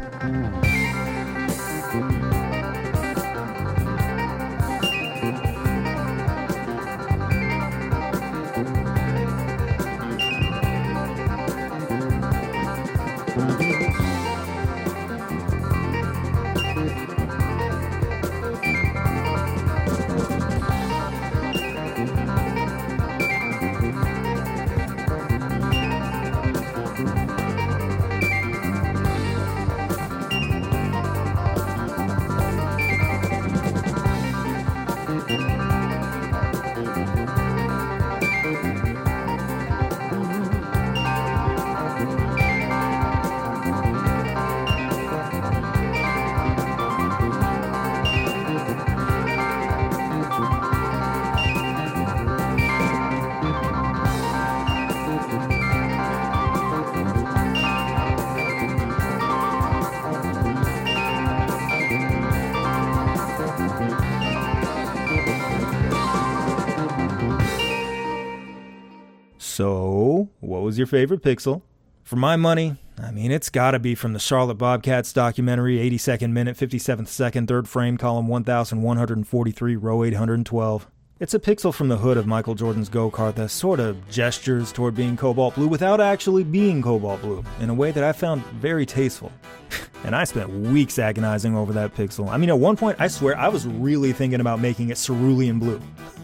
So, what was your favorite pixel? For my money, I mean, it's gotta be from the Charlotte Bobcats documentary, eighty-second minute, fifty-seventh second, third frame, column one thousand one hundred forty-three, row eight hundred twelve. It's a pixel from the hood of Michael Jordan's go-kart that sort of gestures toward being cobalt blue without actually being cobalt blue, in a way that I found very tasteful. And I spent weeks agonizing over that pixel. I mean, at one point, I swear, I was really thinking about making it cerulean blue.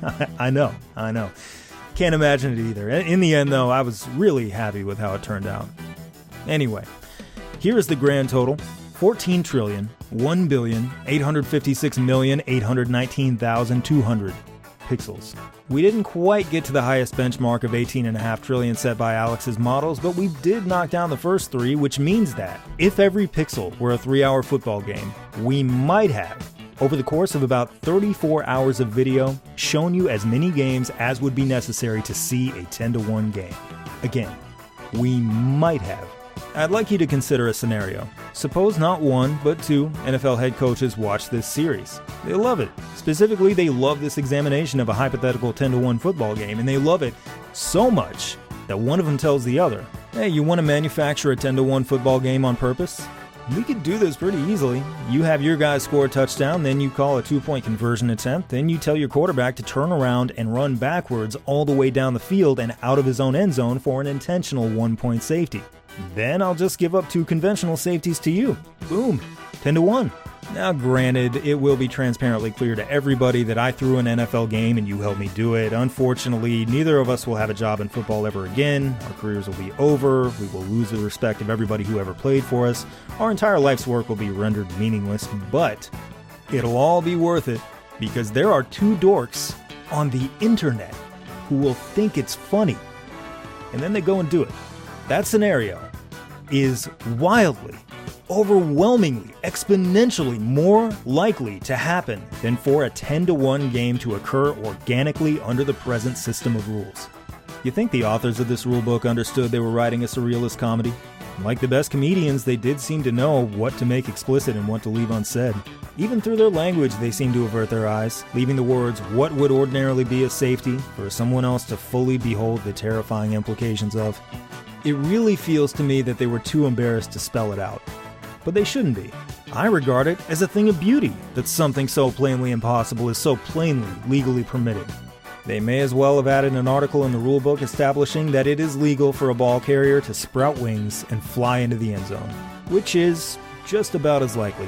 I know, I know. Can't imagine it either. In the end, though, I was really happy with how it turned out. Anyway, here is the grand total. fourteen trillion, one billion, eight hundred fifty-six million, eight hundred nineteen thousand two hundred pixels. We didn't quite get to the highest benchmark of eighteen point five trillion set by Alex's models, but we did knock down the first three, which means that if every pixel were a three-hour football game, we might have, over the course of about thirty-four hours of video, shown you as many games as would be necessary to see a ten to one game. Again, we might have. I'd like you to consider a scenario. Suppose not one, but two N F L head coaches watch this series. They love it. Specifically, they love this examination of a hypothetical ten to one football game, and they love it so much that one of them tells the other, hey, you want to manufacture a ten to one football game on purpose? We could do this pretty easily. You have your guys score a touchdown, then you call a two-point conversion attempt, then you tell your quarterback to turn around and run backwards all the way down the field and out of his own end zone for an intentional one-point safety. Then I'll just give up two conventional safeties to you. Boom. ten to one. Now granted, it will be transparently clear to everybody that I threw an N F L game and you helped me do it. Unfortunately, neither of us will have a job in football ever again. Our careers will be over. We will lose the respect of everybody who ever played for us. Our entire life's work will be rendered meaningless, but it'll all be worth it because there are two dorks on the internet who will think it's funny. And then they go and do it. That scenario is wildly, overwhelmingly, exponentially more likely to happen than for a ten to one game to occur organically under the present system of rules. You think the authors of this rulebook understood they were writing a surrealist comedy? Like the best comedians, they did seem to know what to make explicit and what to leave unsaid. Even through their language, they seem to avert their eyes, leaving the words, what would ordinarily be a safety, for someone else to fully behold the terrifying implications of. It really feels to me that they were too embarrassed to spell it out. But they shouldn't be. I regard it as a thing of beauty that something so plainly impossible is so plainly legally permitted. They may as well have added an article in the rulebook establishing that it is legal for a ball carrier to sprout wings and fly into the end zone, which is just about as likely.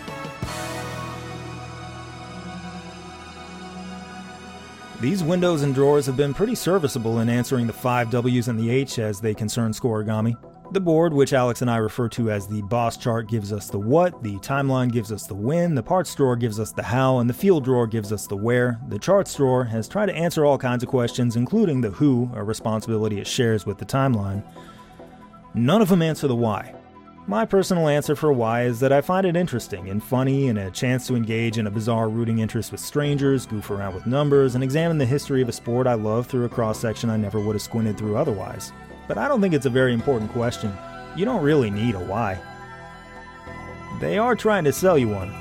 These windows and drawers have been pretty serviceable in answering the five W's and the H as they concern Scoregami. The board, which Alex and I refer to as the boss chart, gives us the what, the timeline gives us the when, the parts drawer gives us the how, and the field drawer gives us the where. The charts drawer has tried to answer all kinds of questions, including the who, a responsibility it shares with the timeline. None of them answer the why. My personal answer for why is that I find it interesting and funny and a chance to engage in a bizarre rooting interest with strangers, goof around with numbers, and examine the history of a sport I love through a cross-section I never would have squinted through otherwise. But I don't think it's a very important question. You don't really need a why. They are trying to sell you one.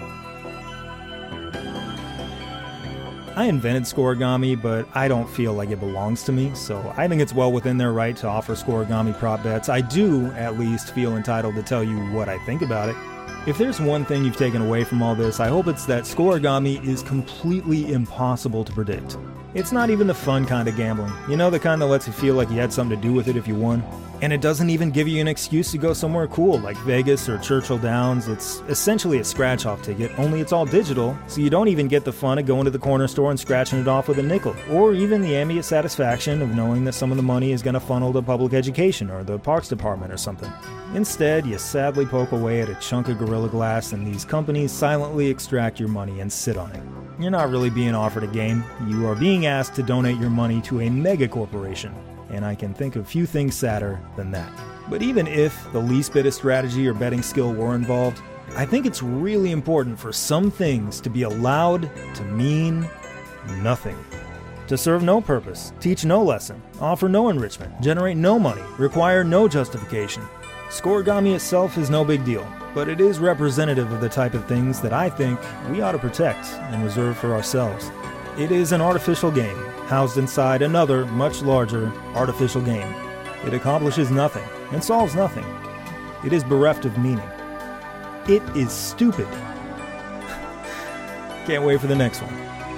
I invented Scoregami, but I don't feel like it belongs to me, so I think it's well within their right to offer Scoregami prop bets. I do, at least, feel entitled to tell you what I think about it. If there's one thing you've taken away from all this, I hope it's that Scoregami is completely impossible to predict. It's not even the fun kind of gambling. You know, the kind that lets you feel like you had something to do with it if you won. And it doesn't even give you an excuse to go somewhere cool like Vegas or Churchill Downs. It's essentially a scratch-off ticket, only it's all digital, so you don't even get the fun of going to the corner store and scratching it off with a nickel, or even the ambient satisfaction of knowing that some of the money is going to funnel to public education or the parks department or something. Instead, you sadly poke away at a chunk of Gorilla Glass and these companies silently extract your money and sit on it. You're not really being offered a game. You are being asked to donate your money to a mega corporation. And I can think of few things sadder than that. But even if the least bit of strategy or betting skill were involved, I think it's really important for some things to be allowed to mean nothing. To serve no purpose, teach no lesson, offer no enrichment, generate no money, require no justification. Scoregami itself is no big deal, but it is representative of the type of things that I think we ought to protect and reserve for ourselves. It is an artificial game, housed inside another, much larger, artificial game. It accomplishes nothing and solves nothing. It is bereft of meaning. It is stupid. Can't wait for the next one.